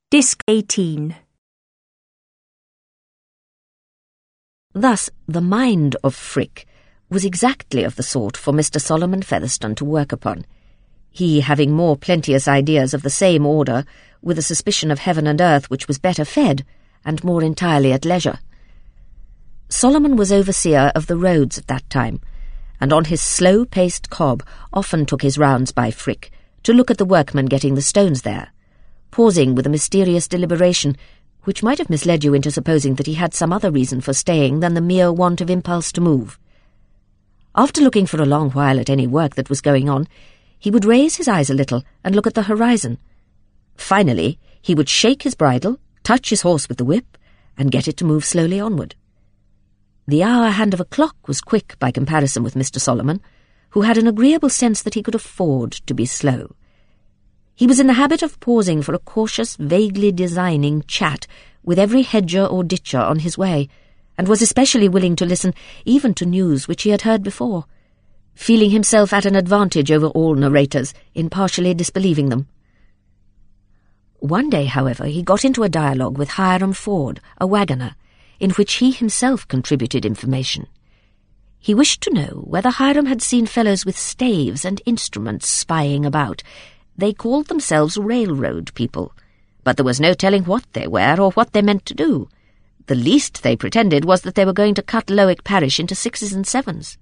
Disc 18. Thus, the mind of Frick was exactly of the sort for Mr. Solomon Featherstone to work upon, he having more plenteous ideas of the same order, with a suspicion of heaven and earth which was better fed, and more entirely at leisure. Solomon was overseer of the roads at that time, and on his slow-paced cob often took his rounds by Frick to look at the workmen getting the stones there, pausing with a mysterious deliberation which might have misled you into supposing that he had some other reason for staying than the mere want of impulse to move. After looking for a long while at any work that was going on, he would raise his eyes a little and look at the horizon. Finally, he would shake his bridle, touch his horse with the whip, and get it to move slowly onward. The hour hand of a clock was quick by comparison with Mr. Solomon, who had an agreeable sense that he could afford to be slow. He was in the habit of pausing for a cautious, vaguely designing chat with every hedger or ditcher on his way, and was especially willing to listen even to news which he had heard before, feeling himself at an advantage over all narrators in partially disbelieving them. One day, however, he got into a dialogue with Hiram Ford, a waggoner, in which he himself contributed information. He wished to know whether Hiram had seen fellows with staves and instruments spying about. They called themselves railroad people, but there was no telling what they were or what they meant to do. The least they pretended was that they were going to cut Lowick parish into 6s and 7s.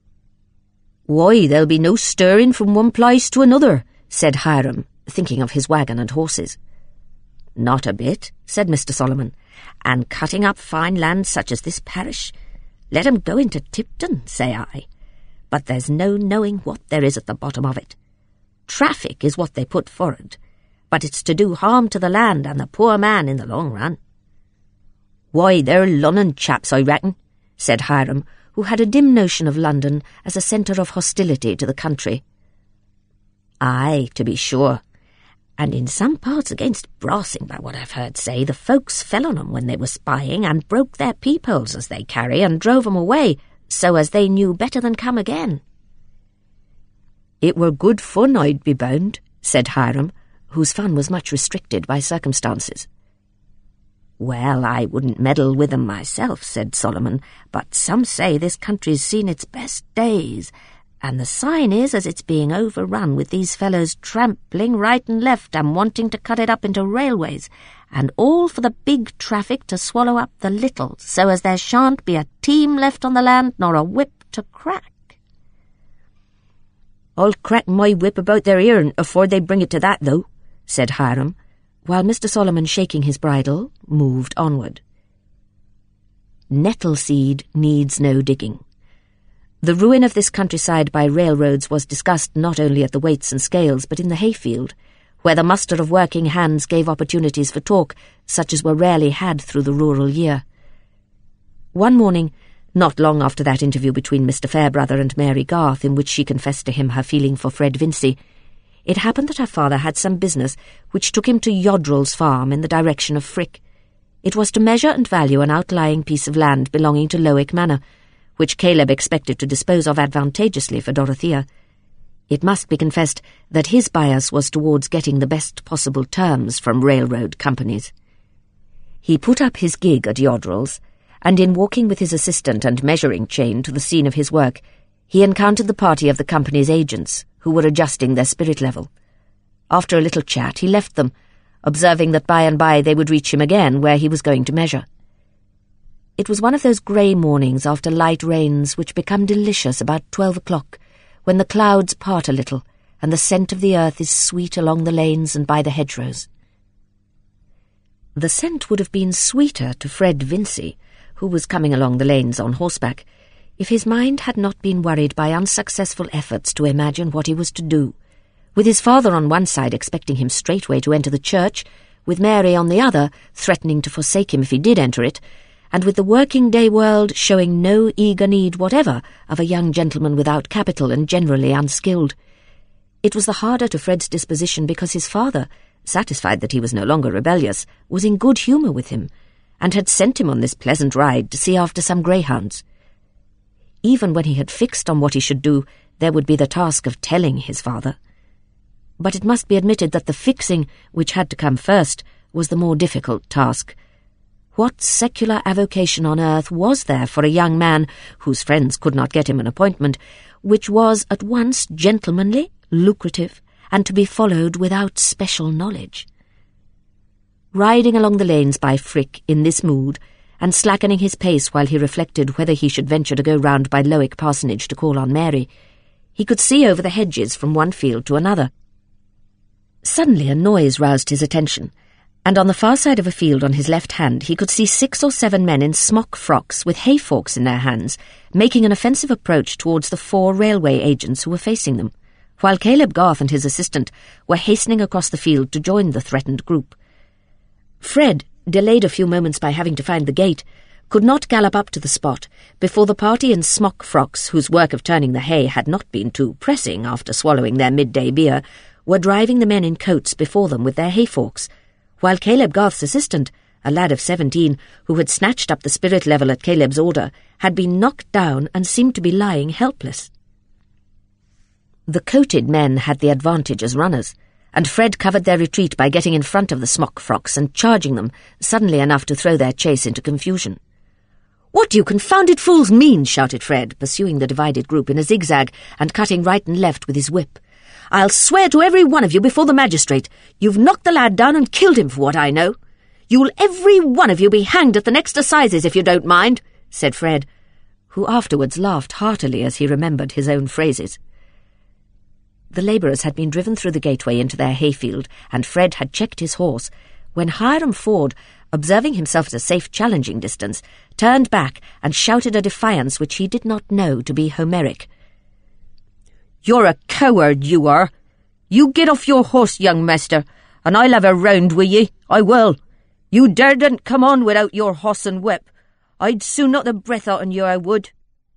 "Why, there'll be no stirring from one place to another," said Hiram, thinking of his waggon and horses. "Not a bit," said Mr. Solomon, "and cutting up fine land such as this parish. Let 'em go into Tipton, say I. But there's no knowing what there is at the bottom of it. Traffic is what they put forward, but it's to do harm to the land and the poor man in the long run." "Why, they're Lunnon chaps, I reckon," said Hiram, who had a dim notion of London as a centre of hostility to the country. "Aye, to be sure. And in some parts against Brassing, by what I've heard say, the folks fell on 'em when they were spying and broke their peepholes as they carry and drove 'em away, so as they knew better than come again." "It were good fun, I'd be bound," said Hiram, whose fun was much restricted by circumstances. "Well, I wouldn't meddle with 'em myself," said Solomon, "but some say this country's seen its best days, and the sign is as it's being overrun with these fellows trampling right and left and wanting to cut it up into railways, and all for the big traffic to swallow up the little, so as there shan't be a team left on the land nor a whip to crack." "I'll crack my whip about their ear afore they bring it to that, though," said Hiram, while Mr. Solomon, shaking his bridle, moved onward. Nettle seed needs no digging. The ruin of this countryside by railroads was discussed not only at the weights and scales, but in the hayfield, where the muster of working hands gave opportunities for talk such as were rarely had through the rural year. One morning, not long after that interview between Mr. Fairbrother and Mary Garth, in which she confessed to him her feeling for Fred Vincey, it happened that her father had some business which took him to Yodrell's farm in the direction of Frick. It was to measure and value an outlying piece of land belonging to Lowick Manor, which Caleb expected to dispose of advantageously for Dorothea. It must be confessed that his bias was towards getting the best possible terms from railroad companies. He put up his gig at Yodrell's, and in walking with his assistant and measuring chain to the scene of his work, he encountered the party of the company's agents, who were adjusting their spirit level. After a little chat, he left them, observing that by and by they would reach him again where he was going to measure. It was one of those grey mornings after light rains which become delicious about 12 o'clock, when the clouds part a little, and the scent of the earth is sweet along the lanes and by the hedgerows. The scent would have been sweeter to Fred Vincey, who was coming along the lanes on horseback, if his mind had not been worried by unsuccessful efforts to imagine what he was to do, with his father on one side expecting him straightway to enter the church, with Mary on the other threatening to forsake him if he did enter it, and with the working-day world showing no eager need whatever of a young gentleman without capital and generally unskilled. It was the harder to Fred's disposition because his father, satisfied that he was no longer rebellious, was in good humour with him, and had sent him on this pleasant ride to see after some greyhounds. Even when he had fixed on what he should do, there would be the task of telling his father. But it must be admitted that the fixing, which had to come first, was the more difficult task. What secular avocation on earth was there for a young man whose friends could not get him an appointment, which was at once gentlemanly, lucrative, and to be followed without special knowledge? Riding along the lanes by Frick in this mood, and slackening his pace while he reflected whether he should venture to go round by Lowick Parsonage to call on Mary, he could see over the hedges from one field to another. Suddenly a noise roused his attention, and on the far side of a field on his left hand he could see 6 or 7 men in smock frocks with hay forks in their hands, making an offensive approach towards the 4 railway agents who were facing them, while Caleb Garth and his assistant were hastening across the field to join the threatened group. Fred, delayed a few moments by having to find the gate, could not gallop up to the spot before the party in smock frocks, whose work of turning the hay had not been too pressing after swallowing their midday beer, were driving the men in coats before them with their hay forks, while Caleb Garth's assistant, a lad of 17, who had snatched up the spirit level at Caleb's order, had been knocked down and seemed to be lying helpless. The coated men had the advantage as runners, and Fred covered their retreat by getting in front of the smock frocks and charging them, suddenly enough to throw their chase into confusion. "What do you confounded fools mean?" shouted Fred, pursuing the divided group in a zigzag and cutting right and left with his whip. "I'll swear to every one of you before the magistrate. You've knocked the lad down and killed him for what I know. You'll every one of you be hanged at the next assizes if you don't mind," said Fred, who afterwards laughed heartily as he remembered his own phrases. The labourers had been driven through the gateway into their hayfield, and Fred had checked his horse, when Hiram Ford, observing himself at a safe challenging distance, turned back and shouted a defiance which he did not know to be Homeric. "You're a coward, you are. You get off your horse, young master, and I'll have a round wi' ye, I will. You daredn't come on without your horse and whip. I'd soon knock the breath out on you, I would."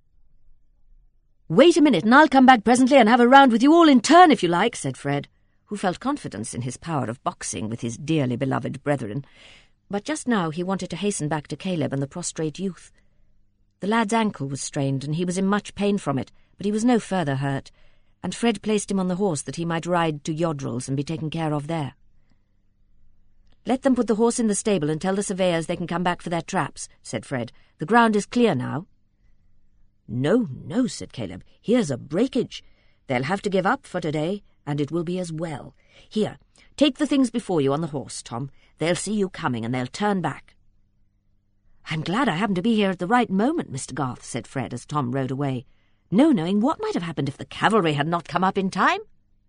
"Wait a minute, and I'll come back presently and have a round with you all in turn, if you like," said Fred, who felt confidence in his power of boxing with his dearly beloved brethren. But just now he wanted to hasten back to Caleb and the prostrate youth. The lad's ankle was strained, and he was in much pain from it, but he was no further hurt, and Fred placed him on the horse that he might ride to Yodrell's and be taken care of there. "Let them put the horse in the stable and tell the surveyors they can come back for their traps," said Fred. "The ground is clear now." "No, no," said Caleb. "Here's a breakage. They'll have to give up for today, and it will be as well. Here, take the things before you on the horse, Tom. They'll see you coming, and they'll turn back." "I'm glad I happened to be here at the right moment, Mr. Garth," said Fred as Tom rode away, no knowing what might have happened if the cavalry had not come up in time.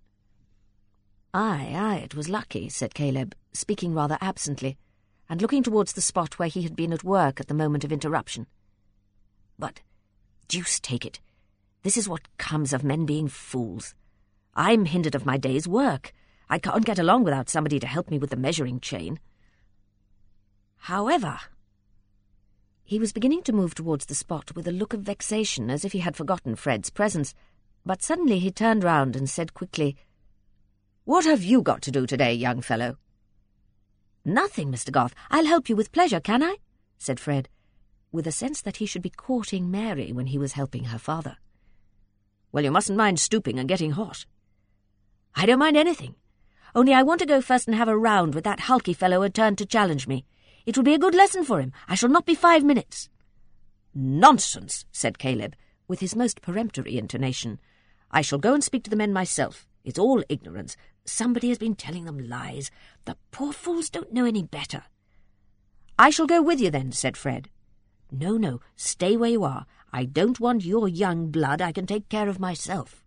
Aye, it was lucky," said Caleb, speaking rather absently, and looking towards the spot where he had been at work at the moment of interruption. "But, deuce take it, this is what comes of men being fools. I'm hindered of my day's work. I can't get along without somebody to help me with the measuring chain. However—" He was beginning to move towards the spot with a look of vexation, as if he had forgotten Fred's presence, but suddenly he turned round and said quickly, "What have you got to do today, young fellow?" "Nothing, Mr. Garth. I'll help you with pleasure, can I?" said Fred, with a sense that he should be courting Mary when he was helping her father. "Well, you mustn't mind stooping and getting hot." "I don't mind anything. Only I want to go first and have a round with that hulky fellow who had turned to challenge me. It will be a good lesson for him. I shall not be 5 minutes." "Nonsense," said Caleb, with his most peremptory intonation. "I shall go and speak to the men myself. It's all ignorance. Somebody has been telling them lies. The poor fools don't know any better." "I shall go with you then," said Fred. No, stay where you are. I don't want your young blood. I can take care of myself."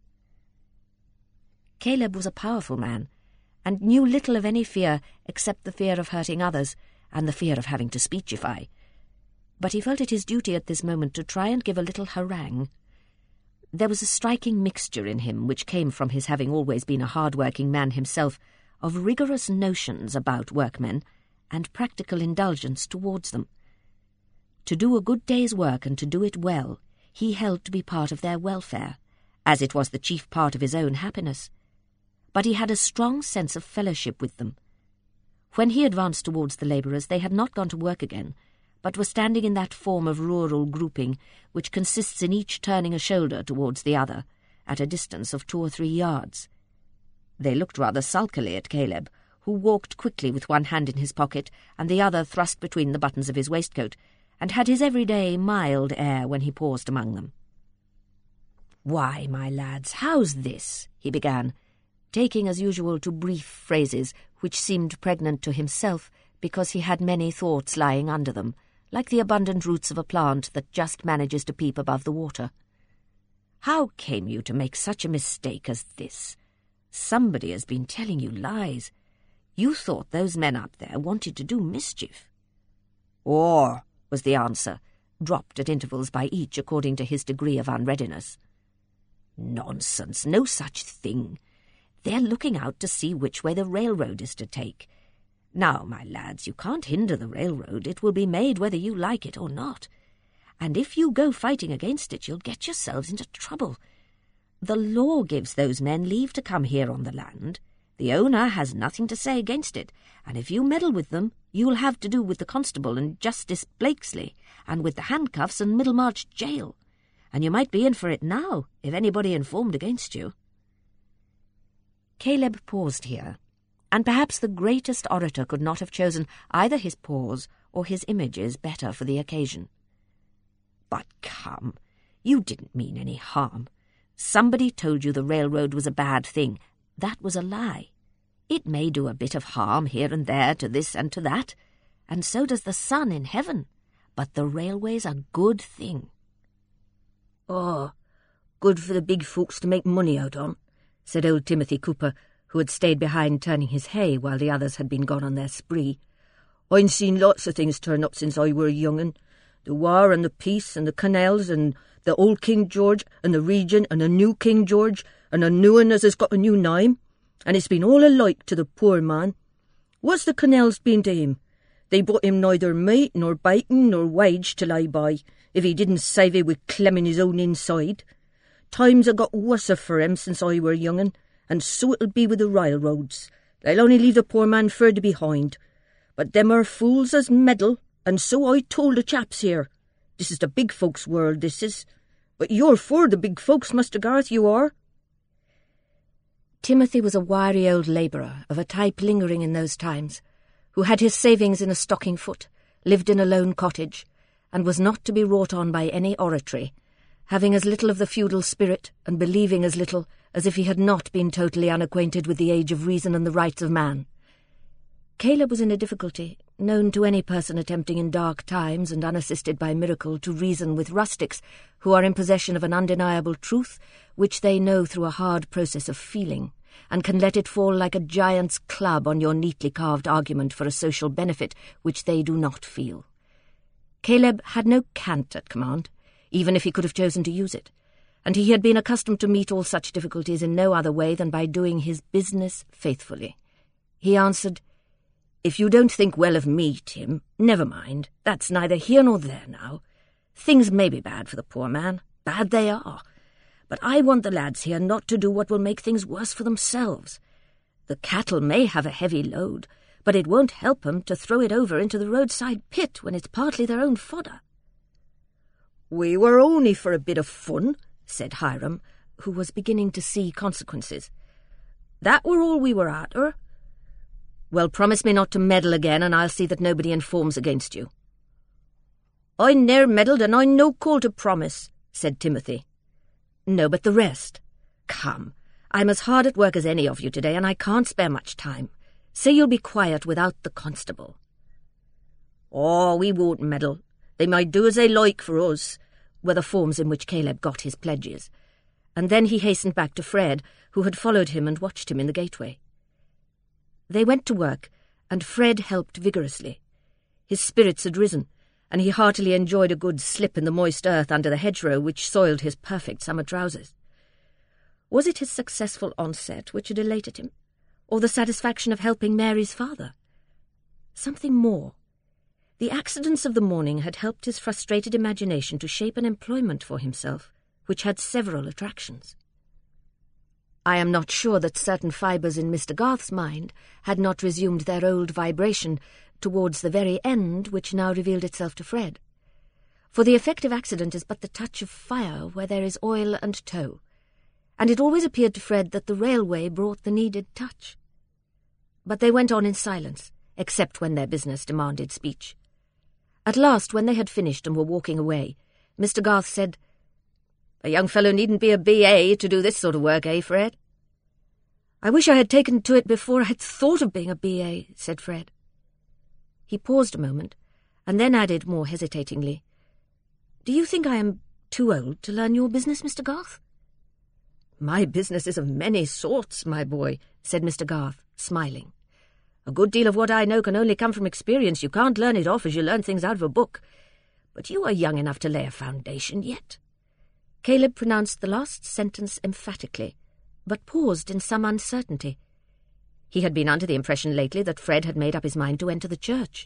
Caleb was a powerful man, and knew little of any fear except the fear of hurting others and the fear of having to speechify. But he felt it his duty at this moment to try and give a little harangue. There was a striking mixture in him, which came from his having always been a hard-working man himself, of rigorous notions about workmen and practical indulgence towards them. To do a good day's work and to do it well, he held to be part of their welfare, as it was the chief part of his own happiness. But he had a strong sense of fellowship with them. When he advanced towards the labourers, they had not gone to work again, but were standing in that form of rural grouping which consists in each turning a shoulder towards the other, at a distance of 2 or 3 yards. They looked rather sulkily at Caleb, who walked quickly with one hand in his pocket and the other thrust between the buttons of his waistcoat, and had his everyday mild air when he paused among them. "Why, my lads, how's this?" he began, taking as usual to brief phrases which seemed pregnant to himself because he had many thoughts lying under them, like the abundant roots of a plant that just manages to peep above the water. "How came you to make such a mistake as this? Somebody has been telling you lies. You thought those men up there wanted to do mischief." "Or," was the answer, dropped at intervals by each according to his degree of unreadiness. "Nonsense, no such thing. They're looking out to see which way the railroad is to take. Now, my lads, you can't hinder the railroad. It will be made whether you like it or not. And if you go fighting against it, you'll get yourselves into trouble. The law gives those men leave to come here on the land. The owner has nothing to say against it, and if you meddle with them, you'll have to do with the constable and Justice Blakesley, and with the handcuffs and Middlemarch jail. And you might be in for it now, if anybody informed against you." Caleb paused here, and perhaps the greatest orator could not have chosen either his pause or his images better for the occasion. "But come, you didn't mean any harm. Somebody told you the railroad was a bad thing. That was a lie. It may do a bit of harm here and there to this and to that, and so does the sun in heaven, but the railway's a good thing." "Oh, good for the big folks to make money out on," said old Timothy Cooper, who had stayed behind turning his hay while the others had been gone on their spree. "I've seen lots of things turn up since I were a young'un. The war and the peace and the canals and the old King George and the Regent and a new King George and a new un as has got a new name, and it's been all alike to the poor man. What's the canals been to him? They brought him neither meat nor bacon nor wage to lie by, if he didn't save it with clemming his own inside. Times have got worser for him since I were young'un, and so it'll be with the railroads. They'll only leave the poor man further behind. But them are fools as meddle, and so I told the chaps here. This is the big folks' world, this is. But you're for the big folks, Master Garth, you are." Timothy was a wiry old labourer of a type lingering in those times, who had his savings in a stocking foot, lived in a lone cottage, and was not to be wrought on by any oratory, having as little of the feudal spirit and believing as little as if he had not been totally unacquainted with the age of reason and the rights of man. Caleb was in a difficulty, known to any person attempting in dark times and unassisted by miracle to reason with rustics who are in possession of an undeniable truth which they know through a hard process of feeling, and can let it fall like a giant's club on your neatly carved argument for a social benefit which they do not feel. Caleb had no cant at command, even if he could have chosen to use it, and he had been accustomed to meet all such difficulties in no other way than by doing his business faithfully. He answered, "If you don't think well of me, Tim, never mind. That's neither here nor there now. Things may be bad for the poor man. Bad they are. But I want the lads here not to do what will make things worse for themselves. The cattle may have a heavy load, but it won't help 'em to throw it over into the roadside pit when it's partly their own fodder." "We were only for a bit of fun," said Hiram, who was beginning to see consequences. "That were all we were after." "Well, promise me not to meddle again, and I'll see that nobody informs against you." "I ne'er meddled, and I no call to promise," said Timothy. "No, but the rest. Come, I'm as hard at work as any of you today, and I can't spare much time. Say you'll be quiet without the constable." "Oh, we won't meddle. They might do as they like for us," were the forms in which Caleb got his pledges, and then he hastened back to Fred, who had followed him and watched him in the gateway. They went to work, and Fred helped vigorously. His spirits had risen, and he heartily enjoyed a good slip in the moist earth under the hedgerow which soiled his perfect summer trousers. Was it his successful onset which had elated him, or the satisfaction of helping Mary's father? Something more. The accidents of the morning had helped his frustrated imagination to shape an employment for himself, which had several attractions. I am not sure that certain fibres in Mr. Garth's mind had not resumed their old vibration towards the very end which now revealed itself to Fred. For the effect of accident is but the touch of fire where there is oil and tow, and it always appeared to Fred that the railway brought the needed touch. but they went on in silence, except when their business demanded speech. At last, when they had finished and were walking away, Mr. Garth said, "A young fellow needn't be a B.A. to do this sort of work, eh, Fred?" "I wish I had taken to it before I had thought of being a B.A., said Fred. He paused a moment, and then added more hesitatingly, "Do you think I am too old to learn your business, Mr. Garth?" "My business is of many sorts, my boy," said Mr. Garth, smiling. "A good deal of what I know can only come from experience. You can't learn it off as you learn things out of a book. But you are young enough to lay a foundation yet." Caleb pronounced the last sentence emphatically, but paused in some uncertainty. He had been under the impression lately that Fred had made up his mind to enter the church.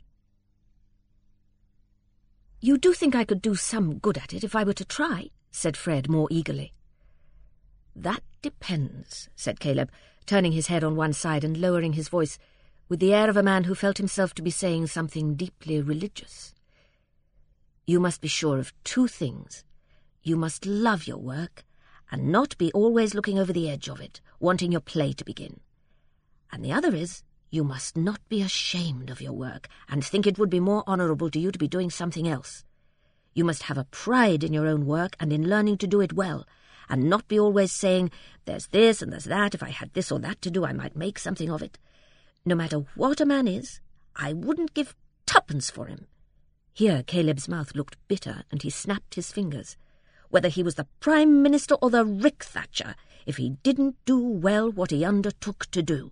"You do think I could do some good at it if I were to try?" said Fred more eagerly. "That depends," said Caleb, turning his head on one side and lowering his voice, with the air of a man who felt himself to be saying something deeply religious. "You must be sure of two things. You must love your work, and not be always looking over the edge of it, wanting your play to begin. And the other is, you must not be ashamed of your work, and think it would be more honourable to you to be doing something else. You must have a pride in your own work and in learning to do it well, and not be always saying, 'There's this and there's that, if I had this or that to do, I might make something of it.' No matter what a man is, I wouldn't give twopence for him." Here Caleb's mouth looked bitter, and he snapped his fingers. "Whether he was the Prime Minister or the Rick Thatcher, if he didn't do well what he undertook to do."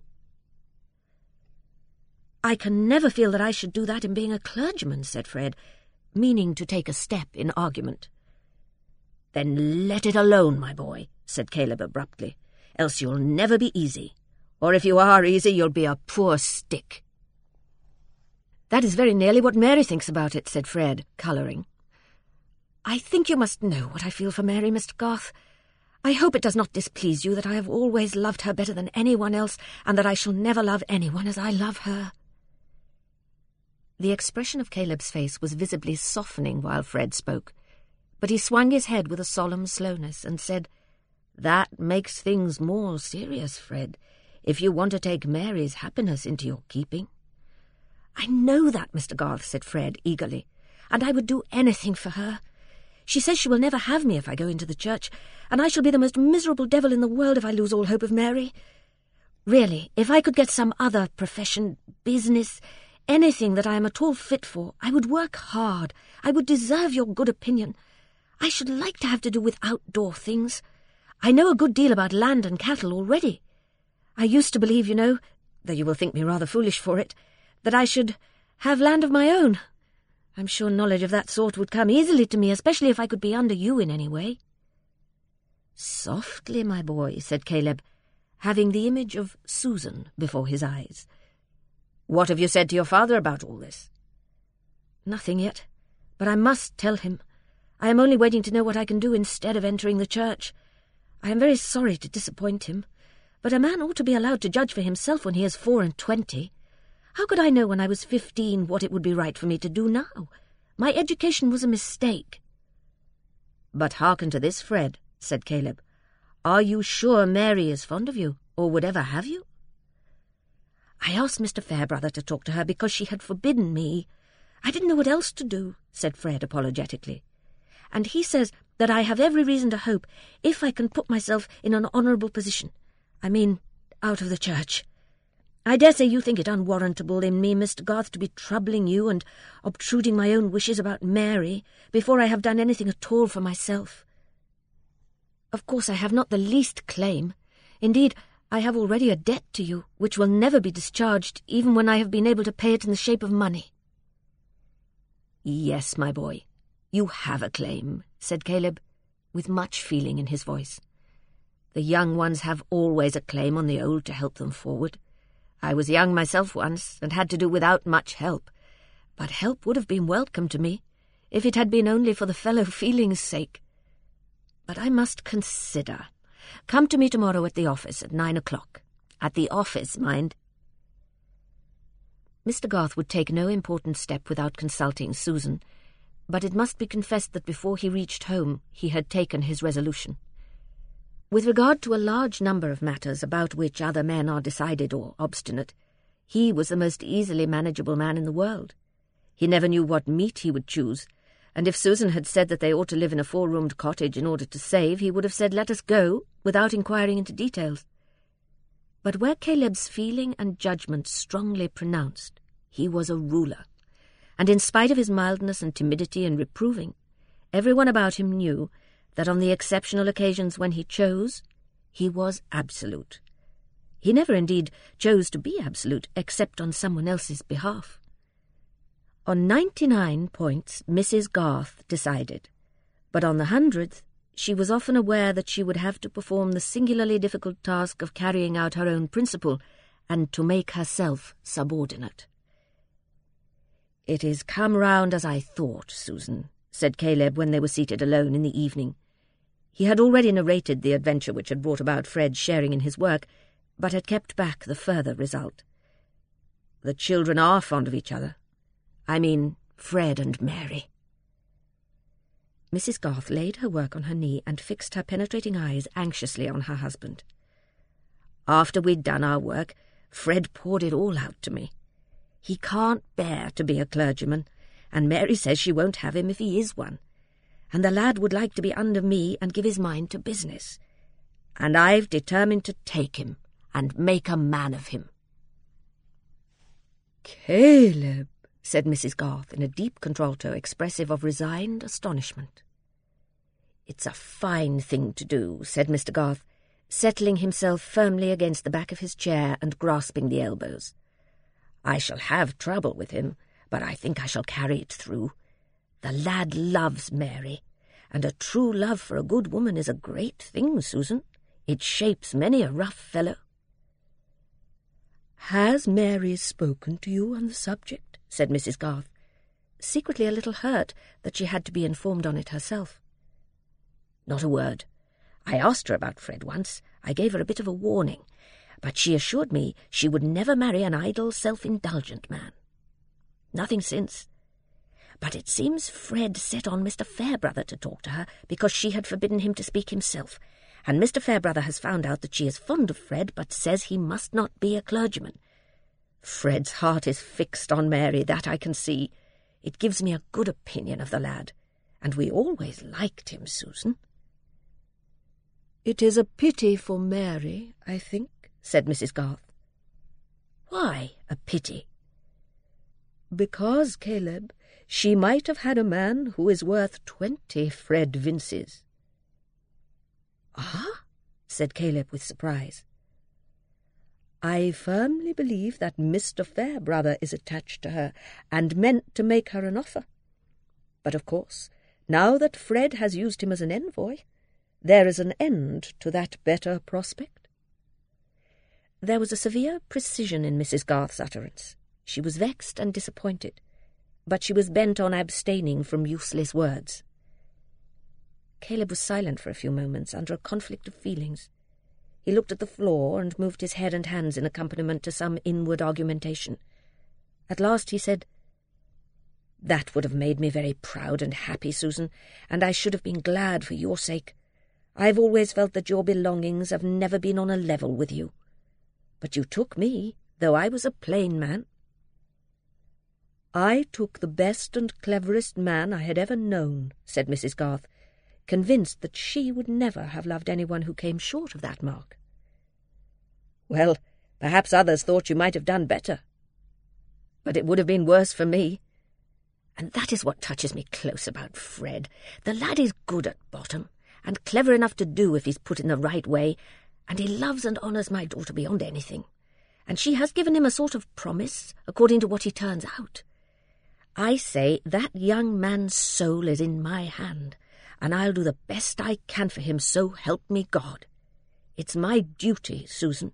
"I can never feel that I should do that in being a clergyman," said Fred, meaning to take a step in argument. "Then let it alone, my boy," said Caleb abruptly, "else you'll never be easy. Or if you are easy, you'll be a poor stick." "That is very nearly what Mary thinks about it," said Fred, colouring. "I think you must know what I feel for Mary, Mr. Garth. I hope it does not displease you that I have always loved her better than anyone else, and that I shall never love anyone as I love her." The expression of Caleb's face was visibly softening while Fred spoke, but he swung his head with a solemn slowness and said, "That makes things more serious, Fred, if you want to take Mary's happiness into your keeping." "I know that, Mr. Garth," said Fred eagerly, "and I would do anything for her. She says she will never have me if I go into the church, and I shall be the most miserable devil in the world if I lose all hope of Mary. Really, if I could get some other profession, business, anything that I am at all fit for, I would work hard. I would deserve your good opinion. I should like to have to do with outdoor things. I know a good deal about land and cattle already. I used to believe, you know, though you will think me rather foolish for it, that I should have land of my own. I'm sure knowledge of that sort would come easily to me, especially if I could be under you in any way." "Softly, my boy," said Caleb, having the image of Susan before his eyes. "What have you said to your father about all this?" "Nothing yet, but I must tell him. I am only waiting to know what I can do instead of entering the church. I am very sorry to disappoint him, but a man ought to be allowed to judge for himself when he is 24. How could I know when I was 15 what it would be right for me to do now? My education was a mistake." "But hearken to this, Fred," said Caleb. "Are you sure Mary is fond of you, or would ever have you?" "I asked Mr. Fairbrother to talk to her because she had forbidden me. I didn't know what else to do," said Fred apologetically. "And he says that I have every reason to hope, if I can put myself in an honourable position. I mean, out of the church. I dare say you think it unwarrantable in me, Mr. Garth, to be troubling you and obtruding my own wishes about Mary before I have done anything at all for myself. Of course I have not the least claim. Indeed, I have already a debt to you, which will never be discharged, even when I have been able to pay it in the shape of money." "Yes, my boy, you have a claim," said Caleb, with much feeling in his voice. "The young ones have always a claim on the old to help them forward. I was young myself once, and had to do without much help, but help would have been welcome to me, if it had been only for the fellow feeling's sake. But I must consider. Come to me tomorrow at the office at 9 o'clock. At the office, mind." Mr. Garth would take no important step without consulting Susan, but it must be confessed that before he reached home he had taken his resolution. With regard to a large number of matters about which other men are decided or obstinate, He was the most easily manageable man in the world. He never knew what meat he would choose, and if Susan had said that they ought to live in a 4-roomed cottage in order to save, he would have said, "Let us go," without inquiring into details. But where Caleb's feeling and judgment strongly pronounced, he was a ruler, and in spite of his mildness and timidity in reproving, everyone about him knew that on the exceptional occasions when he chose, he was absolute. He never, indeed, chose to be absolute except on someone else's behalf. On 99 points Mrs. Garth decided, but on the 100th she was often aware that she would have to perform the singularly difficult task of carrying out her own principle and to make herself subordinate. "It is come round as I thought, Susan," said Caleb when they were seated alone in the evening. He had already narrated the adventure which had brought about Fred's sharing in his work, but had kept back the further result. "The children are fond of each other. I mean, Fred and Mary." Mrs. Garth laid her work on her knee and fixed her penetrating eyes anxiously on her husband. "After we'd done our work, Fred poured it all out to me. He can't bear to be a clergyman, and Mary says she won't have him if he is one, and the lad would like to be under me and give his mind to business, and I've determined to take him and make a man of him." "Caleb," said Mrs. Garth in a deep contralto expressive of resigned astonishment. "It's a fine thing to do," said Mr. Garth, settling himself firmly against the back of his chair and grasping the elbows. "I shall have trouble with him, but I think I shall carry it through. The lad loves Mary, and a true love for a good woman is a great thing, Susan. It shapes many a rough fellow." "Has Mary spoken to you on the subject?" said Mrs. Garth, secretly a little hurt that she had to be informed on it herself. "Not a word. I asked her about Fred once. I gave her a bit of a warning, but she assured me she would never marry an idle, self-indulgent man. Nothing since. But it seems Fred set on Mr. Fairbrother to talk to her because she had forbidden him to speak himself, and Mr. Fairbrother has found out that she is fond of Fred but says he must not be a clergyman. Fred's heart is fixed on Mary, that I can see. It gives me a good opinion of the lad, and we always liked him, Susan." "It is a pity for Mary, I think," said Mrs. Garth. "Why a pity?" "Because, Caleb, she might have had a man who is worth 20 Fred Vinces." "Ah?" said Caleb with surprise. "I firmly believe that Mr. Fairbrother is attached to her and meant to make her an offer. But, of course, now that Fred has used him as an envoy, there is an end to that better prospect." There was a severe precision in Mrs. Garth's utterance. She was vexed and disappointed, but she was bent on abstaining from useless words. Caleb was silent for a few moments under a conflict of feelings. He looked at the floor and moved his head and hands in accompaniment to some inward argumentation. At last he said, "That would have made me very proud and happy, Susan, and I should have been glad for your sake. I've always felt that your belongings have never been on a level with you. But you took me, though I was a plain man." "I took the best and cleverest man I had ever known," said Mrs. Garth, convinced that she would never have loved anyone who came short of that mark. "Well, perhaps others thought you might have done better. But it would have been worse for me. And that is what touches me close about Fred. The lad is good at bottom, and clever enough to do if he's put in the right way, and he loves and honours my daughter beyond anything, and she has given him a sort of promise according to what he turns out. I say that young man's soul is in my hand, and I'll do the best I can for him, so help me God. It's my duty, Susan."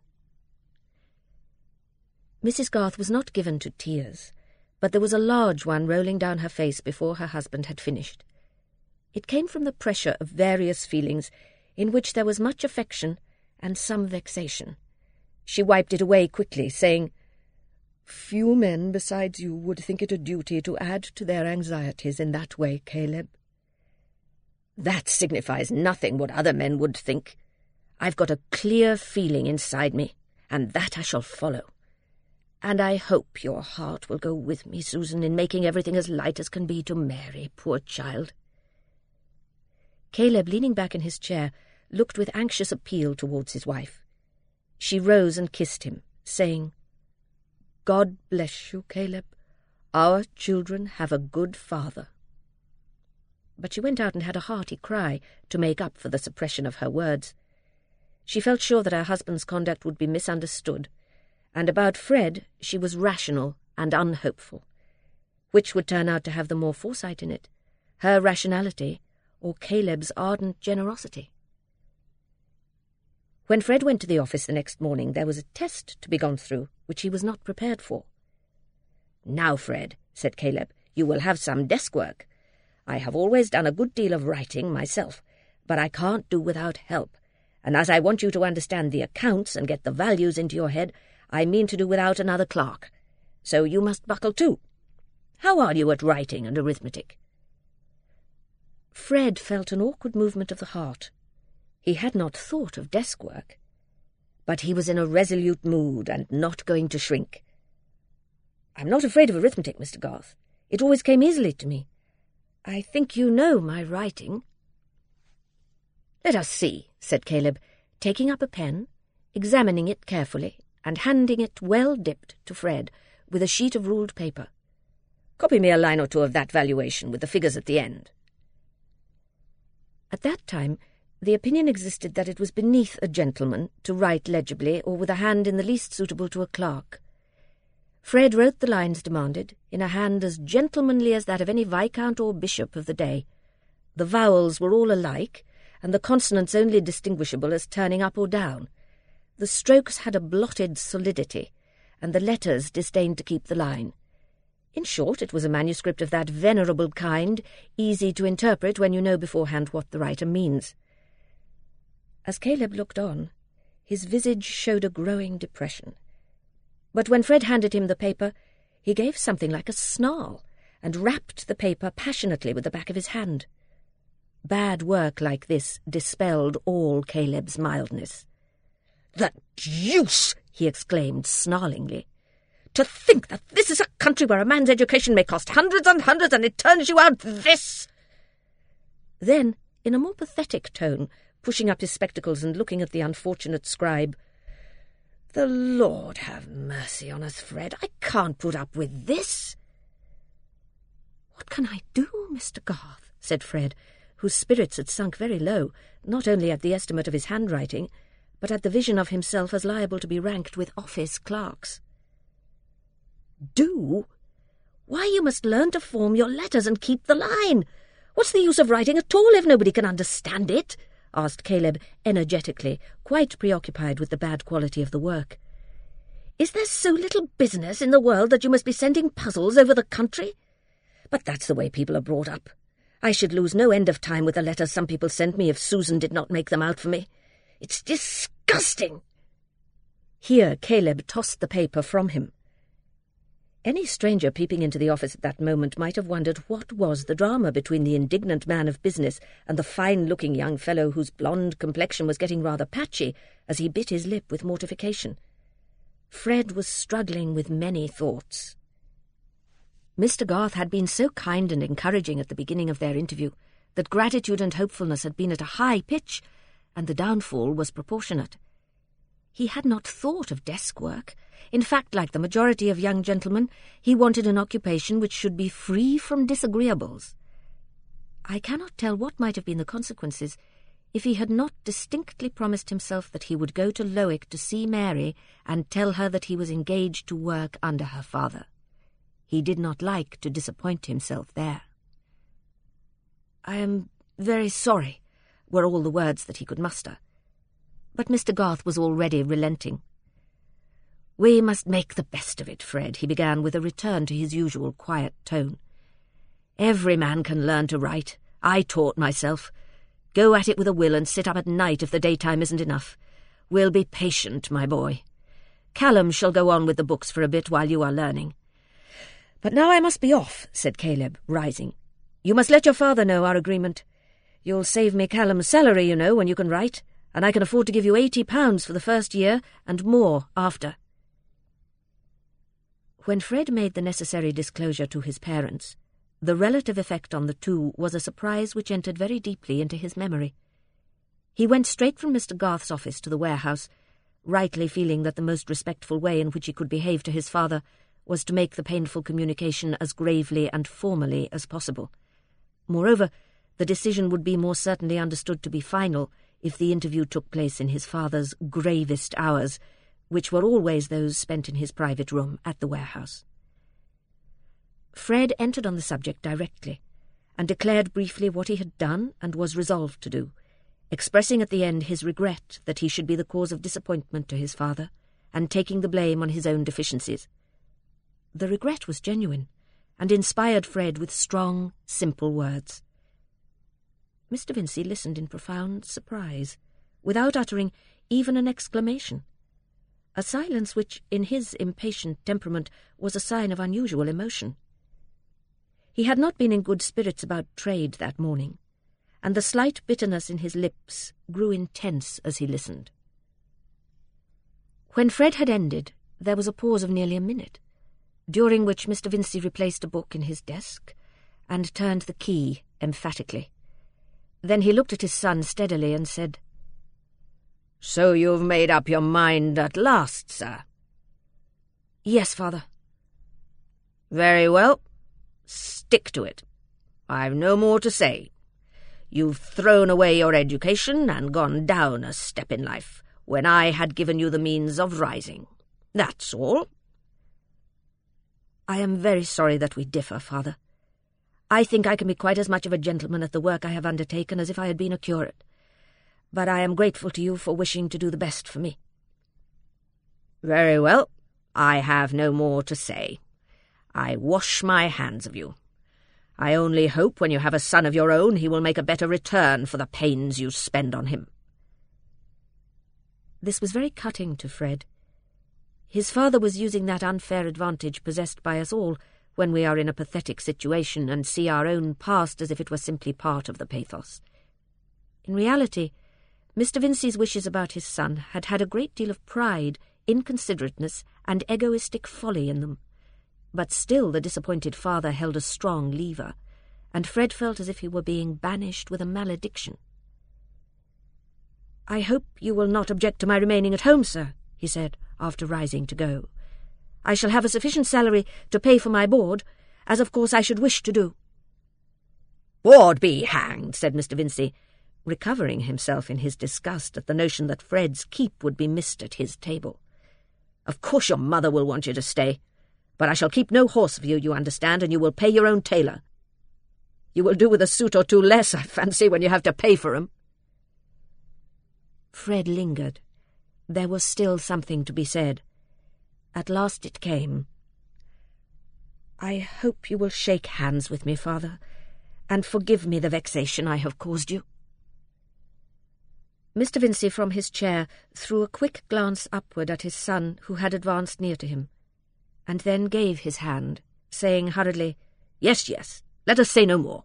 Mrs. Garth was not given to tears, but there was a large one rolling down her face before her husband had finished. It came from the pressure of various feelings, in which there was much affection and some vexation. She wiped it away quickly, saying, "Few men besides you would think it a duty to add to their anxieties in that way, Caleb." "That signifies nothing what other men would think. I've got a clear feeling inside me, and that I shall follow. And I hope your heart will go with me, Susan, in making everything as light as can be to Mary, poor child." Caleb, leaning back in his chair, looked with anxious appeal towards his wife. She rose and kissed him, saying, "God bless you, Caleb. Our children have a good father." But she went out and had a hearty cry to make up for the suppression of her words. She felt sure that her husband's conduct would be misunderstood, and about Fred she was rational and unhopeful. Which would turn out to have the more foresight in it, her rationality or Caleb's ardent generosity? When Fred went to the office the next morning, there was a test to be gone through, which he was not prepared for. "Now, Fred," said Caleb, "you will have some desk work. I have always done a good deal of writing myself, but I can't do without help, and as I want you to understand the accounts and get the values into your head, I mean to do without another clerk. So you must buckle too. How are you at writing and arithmetic?" Fred felt an awkward movement of the heart. He had not thought of desk work, but he was in a resolute mood and not going to shrink. "I'm not afraid of arithmetic, Mr. Garth. It always came easily to me. I think you know my writing." "Let us see," said Caleb, taking up a pen, examining it carefully, and handing it well dipped to Fred with a sheet of ruled paper. "Copy me a line or two of that valuation with the figures at the end." At that time, the opinion existed that it was beneath a gentleman to write legibly or with a hand in the least suitable to a clerk. Fred wrote the lines demanded, in a hand as gentlemanly as that of any viscount or bishop of the day. The vowels were all alike, and the consonants only distinguishable as turning up or down. The strokes had a blotted solidity, and the letters disdained to keep the line. In short, it was a manuscript of that venerable kind, easy to interpret when you know beforehand what the writer means. As Caleb looked on, his visage showed a growing depression. But when Fred handed him the paper, he gave something like a snarl, and rapped the paper passionately with the back of his hand. Bad work like this dispelled all Caleb's mildness. "The deuce!" he exclaimed snarlingly. "To think that this is a country where a man's education may cost hundreds and hundreds, and it turns you out this!" Then, in a more pathetic tone, pushing up his spectacles and looking at the unfortunate scribe, "The Lord have mercy on us, Fred. I can't put up with this." "What can I do, Mr. Garth?" said Fred, whose spirits had sunk very low, not only at the estimate of his handwriting, but at the vision of himself as liable to be ranked with office clerks. "Do? Why, you must learn to form your letters and keep the line. What's the use of writing at all if nobody can understand it?" asked Caleb energetically, quite preoccupied with the bad quality of the work. "Is there so little business in the world that you must be sending puzzles over the country? But that's the way people are brought up. I should lose no end of time with the letters some people sent me if Susan did not make them out for me. It's disgusting." Here Caleb tossed the paper from him. Any stranger peeping into the office at that moment might have wondered what was the drama between the indignant man of business and the fine-looking young fellow whose blonde complexion was getting rather patchy as he bit his lip with mortification. Fred was struggling with many thoughts. Mr. Garth had been so kind and encouraging at the beginning of their interview that gratitude and hopefulness had been at a high pitch, and the downfall was proportionate. He had not thought of desk work. In fact, like the majority of young gentlemen, he wanted an occupation which should be free from disagreeables. I cannot tell what might have been the consequences if he had not distinctly promised himself that he would go to Lowick to see Mary and tell her that he was engaged to work under her father. He did not like to disappoint himself there. "I am very sorry," were all the words that he could muster. But Mr. Garth was already relenting. "We must make the best of it, Fred," he began with a return to his usual quiet tone. "Every man can learn to write. I taught myself. Go at it with a will and sit up at night if the daytime isn't enough. We'll be patient, my boy. Callum shall go on with the books for a bit while you are learning." "But now I must be off," said Caleb, rising. "You must let your father know our agreement. You'll save me Callum's salary, you know, when you can write, and I can afford to give you £80 for the first year and more after." When Fred made the necessary disclosure to his parents, the relative effect on the two was a surprise which entered very deeply into his memory. He went straight from Mr. Garth's office to the warehouse, rightly feeling that the most respectful way in which he could behave to his father was to make the painful communication as gravely and formally as possible. Moreover, the decision would be more certainly understood to be final if the interview took place in his father's gravest hours, which were always those spent in his private room at the warehouse. Fred entered on the subject directly, and declared briefly what he had done and was resolved to do, expressing at the end his regret that he should be the cause of disappointment to his father, and taking the blame on his own deficiencies. The regret was genuine, and inspired Fred with strong, simple words. Mr. Vincey listened in profound surprise, without uttering even an exclamation, a silence which, in his impatient temperament, was a sign of unusual emotion. He had not been in good spirits about trade that morning, and the slight bitterness in his lips grew intense as he listened. When Fred had ended, there was a pause of nearly a minute, during which Mr. Vincey replaced a book in his desk and turned the key emphatically. Then he looked at his son steadily and said, "So you've made up your mind at last, sir?" "Yes, father." "Very well. Stick to it. I've no more to say. You've thrown away your education and gone down a step in life, when I had given you the means of rising. That's all." "I am very sorry that we differ, father. I think I can be quite as much of a gentleman at the work I have undertaken as if I had been a curate. But I am grateful to you for wishing to do the best for me." "Very well. I have no more to say. I wash my hands of you. I only hope when you have a son of your own he will make a better return for the pains you spend on him." This was very cutting to Fred. His father was using that unfair advantage possessed by us all when we are in a pathetic situation and see our own past as if it were simply part of the pathos. In reality, Mr. Vincey's wishes about his son had had a great deal of pride, inconsiderateness, and egoistic folly in them. But still the disappointed father held a strong lever, and Fred felt as if he were being banished with a malediction. "I hope you will not object to my remaining at home, sir," he said, after rising to go. "I shall have a sufficient salary to pay for my board, as of course I should wish to do." "Board be hanged," said Mr. Vincey, recovering himself in his disgust at the notion that Fred's keep would be missed at his table. "Of course your mother will want you to stay, but I shall keep no horse for you, you understand, and you will pay your own tailor. You will do with a suit or two less, I fancy, when you have to pay for 'em." Fred lingered. There was still something to be said. At last it came. "I hope you will shake hands with me, father, and forgive me the vexation I have caused you." Mr. Vincey from his chair threw a quick glance upward at his son, who had advanced near to him, and then gave his hand, saying hurriedly, "Yes, yes, let us say no more."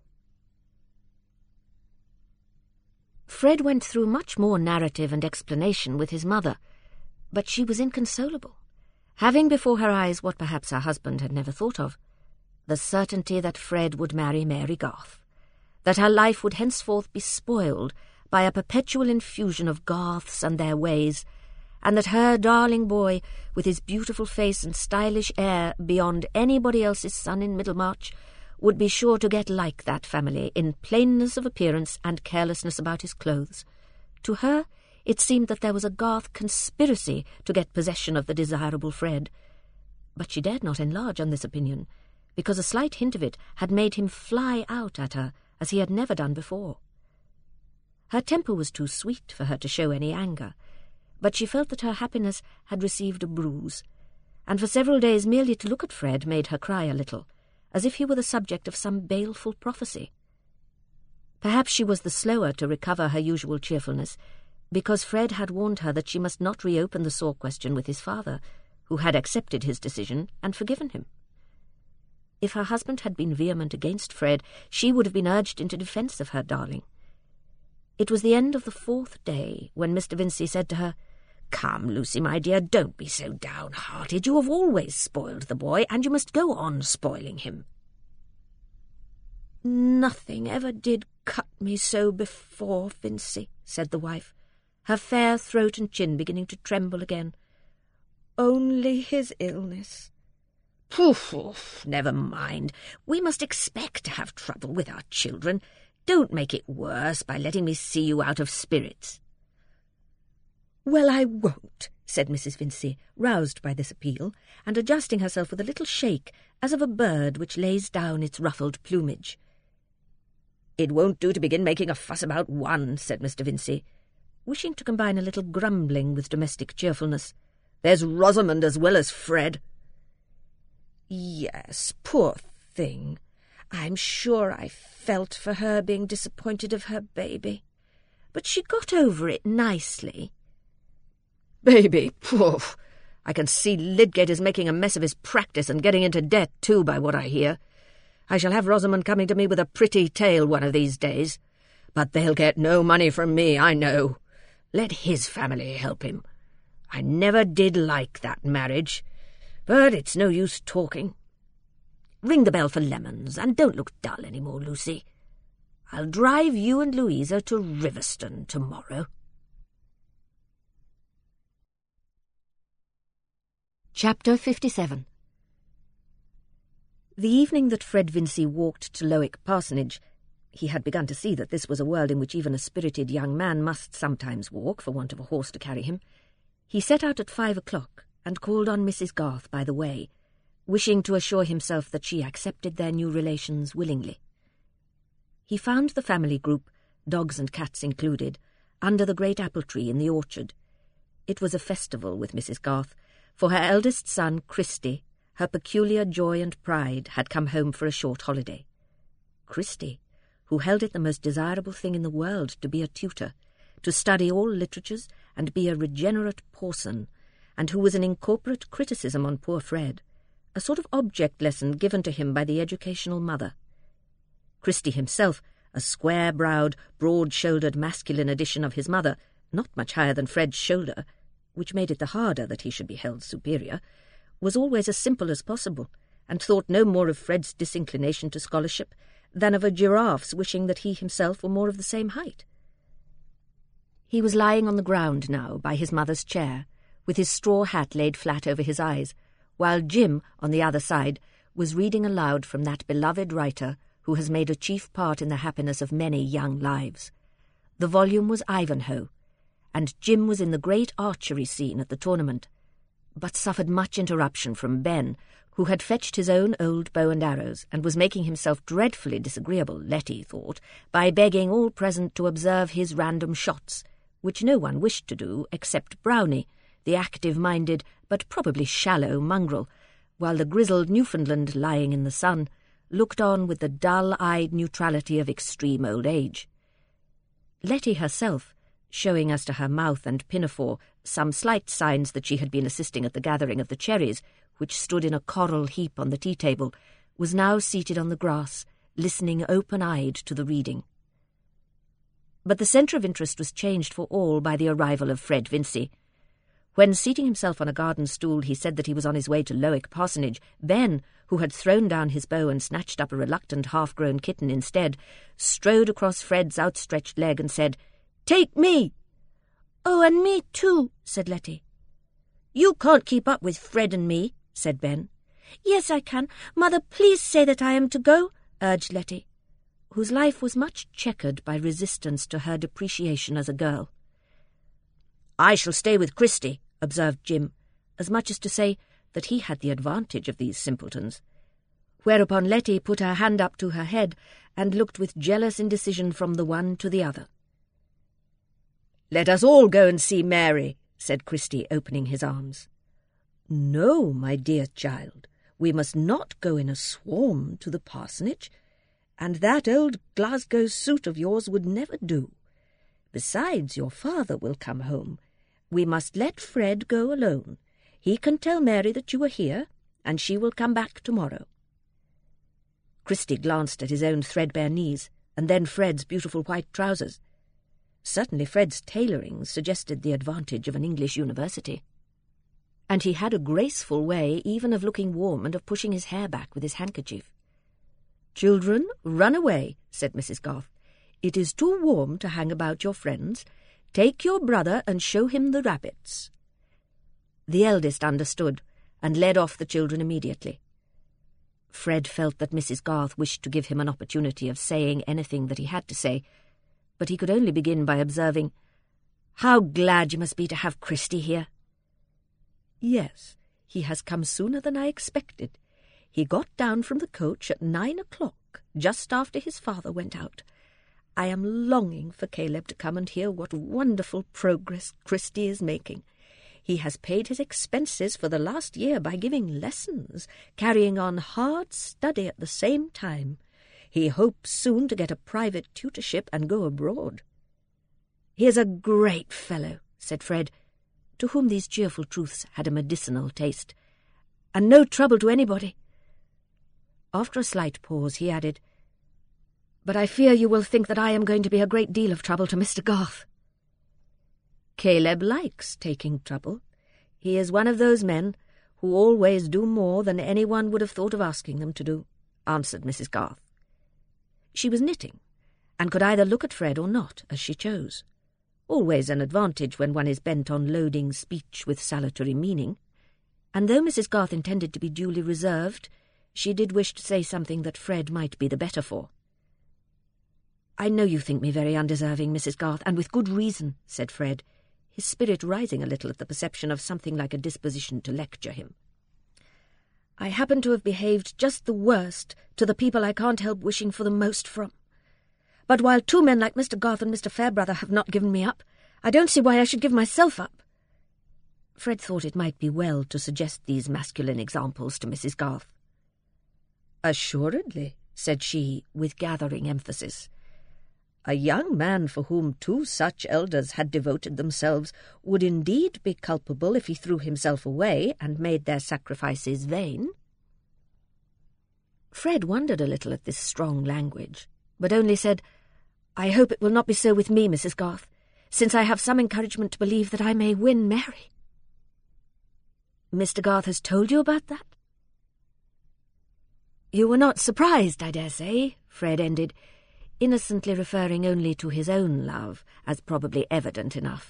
Fred went through much more narrative and explanation with his mother, but she was inconsolable, having before her eyes what perhaps her husband had never thought of, the certainty that Fred would marry Mary Garth, that her life would henceforth be spoiled by a perpetual infusion of Garths and their ways, and that her darling boy, with his beautiful face and stylish air beyond anybody else's son in Middlemarch, would be sure to get like that family in plainness of appearance and carelessness about his clothes. To her it seemed that there was a Garth conspiracy to get possession of the desirable Fred, but she dared not enlarge on this opinion, because a slight hint of it had made him fly out at her as he had never done before. Her temper was too sweet for her to show any anger, but she felt that her happiness had received a bruise, and for several days merely to look at Fred made her cry a little, as if he were the subject of some baleful prophecy. Perhaps she was the slower to recover her usual cheerfulness, because Fred had warned her that she must not reopen the sore question with his father, who had accepted his decision and forgiven him. If her husband had been vehement against Fred, she would have been urged into defence of her darling. It was the end of the 4th day when Mr. Vincey said to her, Come, Lucy, my dear, don't be so downhearted. You have always spoiled the boy, and you must go on spoiling him. Nothing ever did cut me so before, Vincey, said the wife, her fair throat and chin beginning to tremble again. Only his illness. Poof, never mind. We must expect to have trouble with our children. Don't make it worse by letting me see you out of spirits. Well, I won't, said Mrs. Vincey, roused by this appeal, and adjusting herself with a little shake, as of a bird which lays down its ruffled plumage. It won't do to begin making a fuss about one, said Mr. Vincey, wishing to combine a little grumbling with domestic cheerfulness. There's Rosamond as well as Fred. Yes, poor thing. I'm sure I felt for her being disappointed of her baby. But she got over it nicely. Baby, poof! I can see Lydgate is making a mess of his practice and getting into debt too, by what I hear. I shall have Rosamond coming to me with a pretty tale one of these days. But they'll get no money from me, I know. Let his family help him. I never did like that marriage. But it's no use talking. Ring the bell for lemons, and don't look dull any more, Lucy. I'll drive you and Louisa to Riverston tomorrow. Chapter 57. The evening that Fred Vincey walked to Lowick Parsonage, he had begun to see that this was a world in which even a spirited young man must sometimes walk for want of a horse to carry him. He set out at 5 o'clock and called on Mrs. Garth by the way, wishing to assure himself that she accepted their new relations willingly. He found the family group, dogs and cats included, under the great apple tree in the orchard. It was a festival with Mrs. Garth, for her eldest son, Christy, her peculiar joy and pride, had come home for a short holiday. Christy, who held it the most desirable thing in the world to be a tutor, to study all literatures and be a regenerate parson, and who was an incorporate criticism on poor Fred, a sort of object lesson given to him by the educational mother. Christy himself, a square-browed, broad-shouldered masculine edition of his mother, not much higher than Fred's shoulder, which made it the harder that he should be held superior, was always as simple as possible, and thought no more of Fred's disinclination to scholarship than of a giraffe's wishing that he himself were more of the same height. He was lying on the ground now by his mother's chair, with his straw hat laid flat over his eyes, while Jim, on the other side, was reading aloud from that beloved writer who has made a chief part in the happiness of many young lives. The volume was Ivanhoe, and Jim was in the great archery scene at the tournament, but suffered much interruption from Ben, who had fetched his own old bow and arrows, and was making himself dreadfully disagreeable, Letty thought, by begging all present to observe his random shots, which no one wished to do except Brownie, the active-minded but probably shallow mongrel, while the grizzled Newfoundland, lying in the sun, looked on with the dull-eyed neutrality of extreme old age. Letty herself, showing as to her mouth and pinafore some slight signs that she had been assisting at the gathering of the cherries, which stood in a coral heap on the tea-table, was now seated on the grass, listening open-eyed to the reading. But the centre of interest was changed for all by the arrival of Fred Vincey. When, seating himself on a garden stool, he said that he was on his way to Lowick Parsonage, Ben, who had thrown down his bow and snatched up a reluctant half-grown kitten instead, strode across Fred's outstretched leg and said, "Take me!" "Oh, and me too," said Letty. "You can't keep up with Fred and me," said Ben. "Yes, I can. Mother, please say that I am to go," urged Letty, whose life was much checkered by resistance to her depreciation as a girl. "I shall stay with Christy," observed Jim, as much as to say that he had the advantage of these simpletons, whereupon Letty put her hand up to her head and looked with jealous indecision from the one to the other. "Let us all go and see Mary," said Christy, opening his arms. "No, my dear child, we must not go in a swarm to the parsonage, and that old Glasgow suit of yours would never do. Besides, your father will come home. We must let Fred go alone. He can tell Mary that you are here, and she will come back tomorrow." Christy glanced at his own threadbare knees, and then Fred's beautiful white trousers. Certainly Fred's tailoring suggested the advantage of an English university. And he had a graceful way even of looking warm and of pushing his hair back with his handkerchief. "Children, run away," said Mrs. Garth. "It is too warm to hang about your friends. Take your brother and show him the rabbits." The eldest understood, and led off the children immediately. Fred felt that Mrs. Garth wished to give him an opportunity of saying anything that he had to say, but he could only begin by observing, "How glad you must be to have Christy here." "Yes, he has come sooner than I expected. He got down from the coach at 9 o'clock, just after his father went out. I am longing for Caleb to come and hear what wonderful progress Christy is making. He has paid his expenses for the last year by giving lessons, carrying on hard study at the same time. He hopes soon to get a private tutorship and go abroad." "He is a great fellow," said Fred, to whom these cheerful truths had a medicinal taste, "and no trouble to anybody." After a slight pause, he added, "But I fear you will think that I am going to be a great deal of trouble to Mr. Garth." "Caleb likes taking trouble. He is one of those men who always do more than anyone would have thought of asking them to do," answered Mrs. Garth. She was knitting, and could either look at Fred or not, as she chose. Always an advantage when one is bent on loading speech with salutary meaning, and though Mrs. Garth intended to be duly reserved, she did wish to say something that Fred might be the better for. "I know you think me very undeserving, Mrs. Garth, and with good reason," said Fred, his spirit rising a little at the perception of something like a disposition to lecture him. "I happen to have behaved just the worst to the people I can't help wishing for the most from. But while two men like Mr. Garth and Mr. Fairbrother have not given me up, I don't see why I should give myself up." Fred thought it might be well to suggest these masculine examples to Mrs. Garth. "Assuredly," said she, with gathering emphasis. "A young man for whom two such elders had devoted themselves would indeed be culpable if he threw himself away and made their sacrifices vain." Fred wondered a little at this strong language, but only said, "I hope it will not be so with me, Mrs. Garth, since I have some encouragement to believe that I may win Mary." "Mr. Garth has told you about that?" "You were not surprised, I dare say," Fred ended, innocently referring only to his own love, as probably evident enough.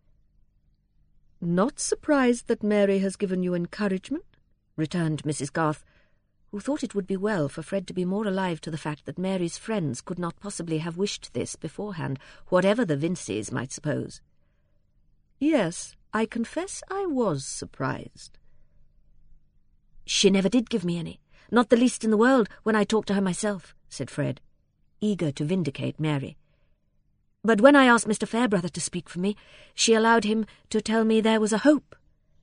"Not surprised that Mary has given you encouragement?" returned Mrs. Garth, who thought it would be well for Fred to be more alive to the fact that Mary's friends could not possibly have wished this beforehand, whatever the Vinceys might suppose. "Yes, I confess I was surprised." "She never did give me any, not the least in the world, when I talked to her myself," said Fred, eager to vindicate Mary. "But when I asked Mr. Fairbrother to speak for me, she allowed him to tell me there was a hope."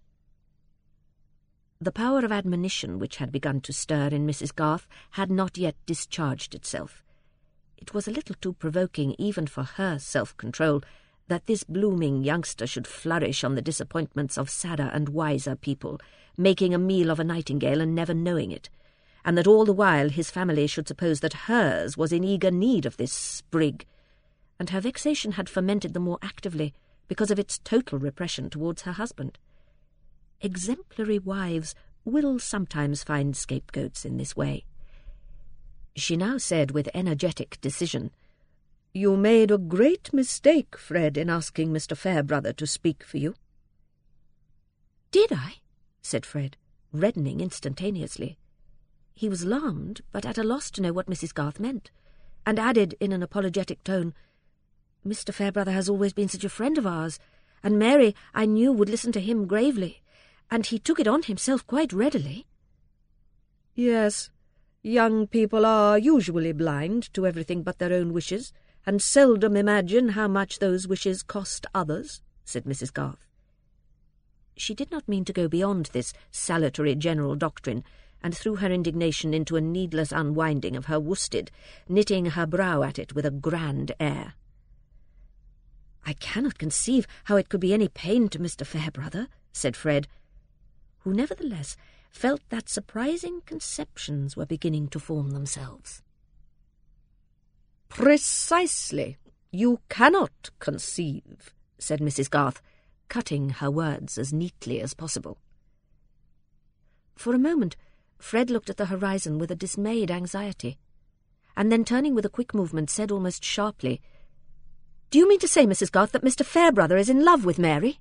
The power of admonition which had begun to stir in Mrs. Garth had not yet discharged itself. It was a little too provoking even for her self-control that this blooming youngster should flourish on the disappointments of sadder and wiser people, making a meal of a nightingale and never knowing it, and that all the while his family should suppose that hers was in eager need of this sprig, and her vexation had fermented the more actively because of its total repression towards her husband. Exemplary wives will sometimes find scapegoats in this way. She now said with energetic decision, "You made a great mistake, Fred, in asking Mr. Fairbrother to speak for you." "Did I?" said Fred, reddening instantaneously. He was alarmed, but at a loss to know what Mrs. Garth meant, and added in an apologetic tone, "Mr. Fairbrother has always been such a friend of ours, and Mary, I knew, would listen to him gravely, and he took it on himself quite readily." "Yes, young people are usually blind to everything but their own wishes, and seldom imagine how much those wishes cost others," said Mrs. Garth. She did not mean to go beyond this salutary general doctrine, and threw her indignation into a needless unwinding of her worsted, knitting her brow at it with a grand air. "I cannot conceive how it could be any pain to Mr. Fairbrother," said Fred, who nevertheless felt that surprising conceptions were beginning to form themselves. "Precisely," "You cannot conceive," said Mrs. Garth, cutting her words as neatly as possible. For a moment, Fred looked at the horizon with a dismayed anxiety, and then turning with a quick movement said almost sharply, "Do you mean to say, Mrs. Garth, that Mr. Fairbrother is in love with Mary?"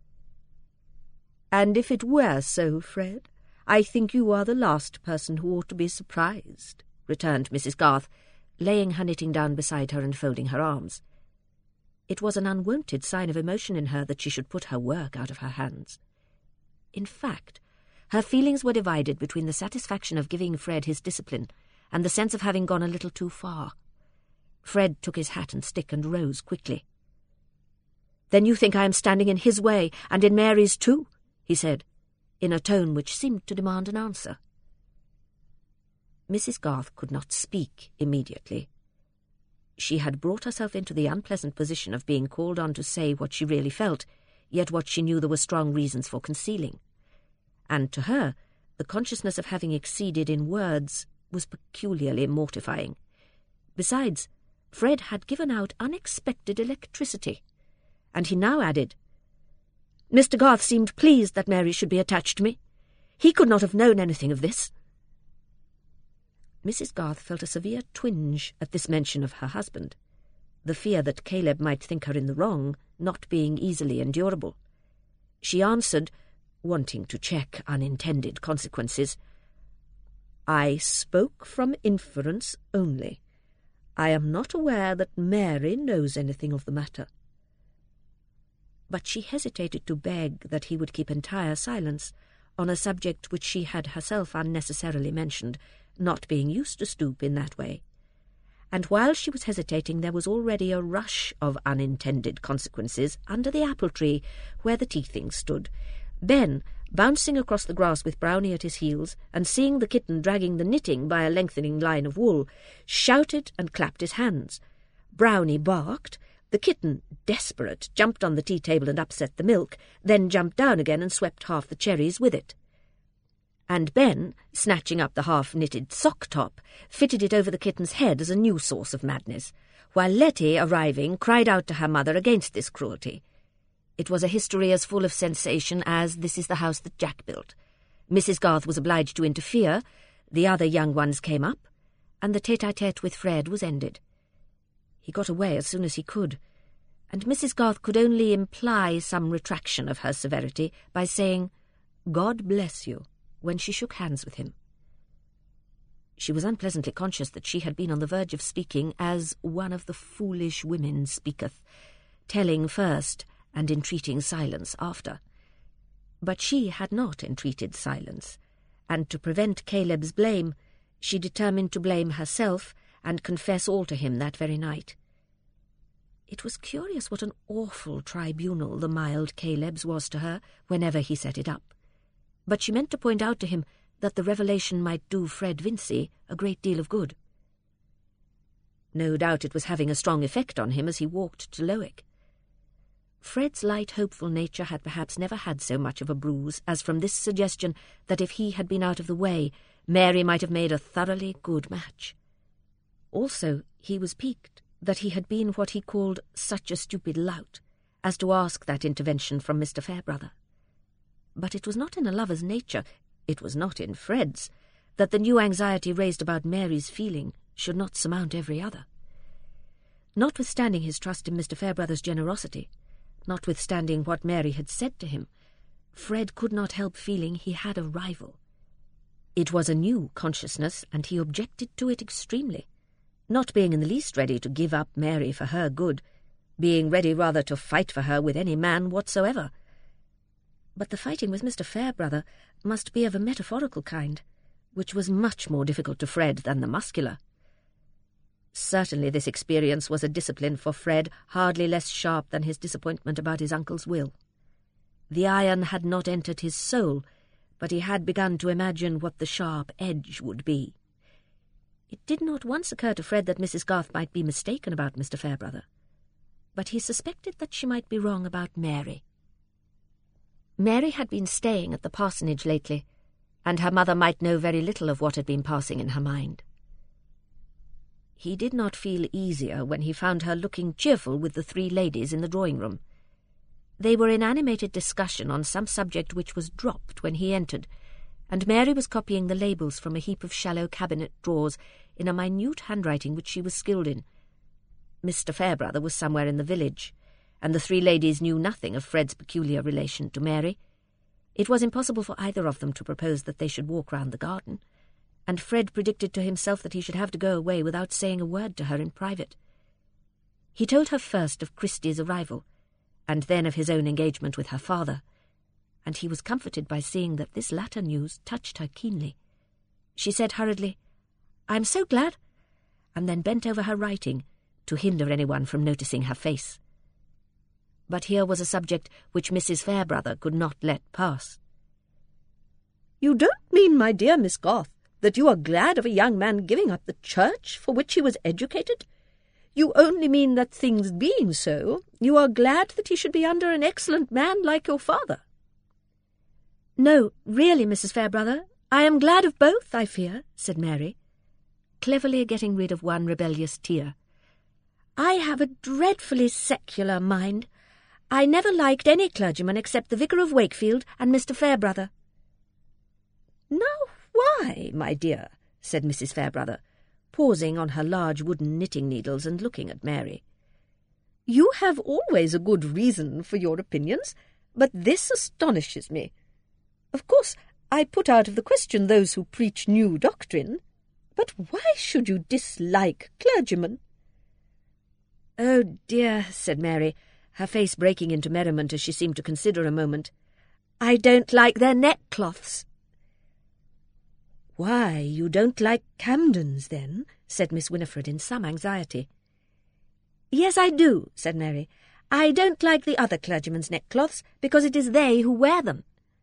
"And if it were so, Fred, I think you are the last person who ought to be surprised," returned Mrs. Garth, laying her knitting down beside her and folding her arms. It was an unwonted sign of emotion in her that she should put her work out of her hands. In fact, her feelings were divided between the satisfaction of giving Fred his discipline and the sense of having gone a little too far. Fred took his hat and stick and rose quickly. "Then you think I am standing in his way, and in Mary's too?" he said, in a tone which seemed to demand an answer. Mrs. Garth could not speak immediately. She had brought herself into the unpleasant position of being called on to say what she really felt, yet what she knew there were strong reasons for concealing. And to her, the consciousness of having exceeded in words was peculiarly mortifying. Besides, Fred had given out unexpected electricity, and he now added, "Mr. Garth seemed pleased that Mary should be attached to me. He could not have known anything of this." Mrs. Garth felt a severe twinge at this mention of her husband, the fear that Caleb might think her in the wrong not being easily endurable. She answered, wanting to check unintended consequences, "I spoke from inference only. I am not aware that Mary knows anything of the matter." But she hesitated to beg that he would keep entire silence on a subject which she had herself unnecessarily mentioned, not being used to stoop in that way. And while she was hesitating, there was already a rush of unintended consequences under the apple tree where the tea things stood. Ben, bouncing across the grass with Brownie at his heels, and seeing the kitten dragging the knitting by a lengthening line of wool, shouted and clapped his hands. Brownie barked. The kitten, desperate, jumped on the tea-table and upset the milk, then jumped down again and swept half the cherries with it. And Ben, snatching up the half-knitted sock-top, fitted it over the kitten's head as a new source of madness, while Letty, arriving, cried out to her mother against this cruelty. It was a history as full of sensation as This Is the House That Jack Built. Mrs. Garth was obliged to interfere, the other young ones came up, and the tete-a-tete with Fred was ended. He got away as soon as he could, and Mrs. Garth could only imply some retraction of her severity by saying, "God bless you," when she shook hands with him. She was unpleasantly conscious that she had been on the verge of speaking as one of the foolish women speaketh, telling first and entreating silence after. But she had not entreated silence, and to prevent Caleb's blame, she determined to blame herself and confess all to him that very night. It was curious what an awful tribunal the mild Caleb's was to her whenever he set it up. But she meant to point out to him that the revelation might do Fred Vincey a great deal of good. No doubt it was having a strong effect on him as he walked to Lowick. Fred's light, hopeful nature had perhaps never had so much of a bruise as from this suggestion that if he had been out of the way, Mary might have made a thoroughly good match. Also, he was piqued that he had been what he called such a stupid lout as to ask that intervention from Mr. Fairbrother. But it was not in a lover's nature, it was not in Fred's, that the new anxiety raised about Mary's feeling should not surmount every other. Notwithstanding his trust in Mr. Fairbrother's generosity, notwithstanding what Mary had said to him, Fred could not help feeling he had a rival. It was a new consciousness, and he objected to it extremely, not being in the least ready to give up Mary for her good, being ready rather to fight for her with any man whatsoever. But the fighting with Mr. Fairbrother must be of a metaphorical kind, which was much more difficult to Fred than the muscular. Certainly this experience was a discipline for Fred hardly less sharp than his disappointment about his uncle's will. The iron had not entered his soul, but he had begun to imagine what the sharp edge would be. It did not once occur to Fred that Mrs. Garth might be mistaken about Mr. Fairbrother, but he suspected that she might be wrong about Mary. Mary had been staying at the parsonage lately, and her mother might know very little of what had been passing in her mind. He did not feel easier when he found her looking cheerful with the 3 ladies in the drawing-room. They were in animated discussion on some subject which was dropped when he entered, and Mary was copying the labels from a heap of shallow cabinet drawers in a minute handwriting which she was skilled in. Mr. Fairbrother was somewhere in the village, and the 3 ladies knew nothing of Fred's peculiar relation to Mary. It was impossible for either of them to propose that they should walk round the garden, and Fred predicted to himself that he should have to go away without saying a word to her in private. He told her first of Christie's arrival, and then of his own engagement with her father, and he was comforted by seeing that this latter news touched her keenly. She said hurriedly, "I am so glad," and then bent over her writing to hinder anyone from noticing her face. But here was a subject which Mrs. Fairbrother could not let pass. "You don't mean, my dear Miss Garth, that you are glad of a young man giving up the church for which he was educated? You only mean that, things being so, you are glad that he should be under an excellent man like your father." "No, really, Mrs. Fairbrother, I am glad of both, I fear," said Mary, cleverly getting rid of one rebellious tear. "I have a dreadfully secular mind. I never liked any clergyman except the Vicar of Wakefield and Mr. Fairbrother." "Now why, my dear?" said Mrs. Fairbrother, pausing on her large wooden knitting needles and looking at Mary. "You have always a good reason for your opinions, but this astonishes me. Of course, I put out of the question those who preach new doctrine, but why should you dislike clergymen?" "Oh, dear," said Mary, her face breaking into merriment as she seemed to consider a moment. "I don't like their neckcloths." "Why, you don't like Camden's, then?" said Miss Winifred in some anxiety. "Yes, I do," said Mary. "I don't like the other clergymen's neckcloths, because it is they who wear them."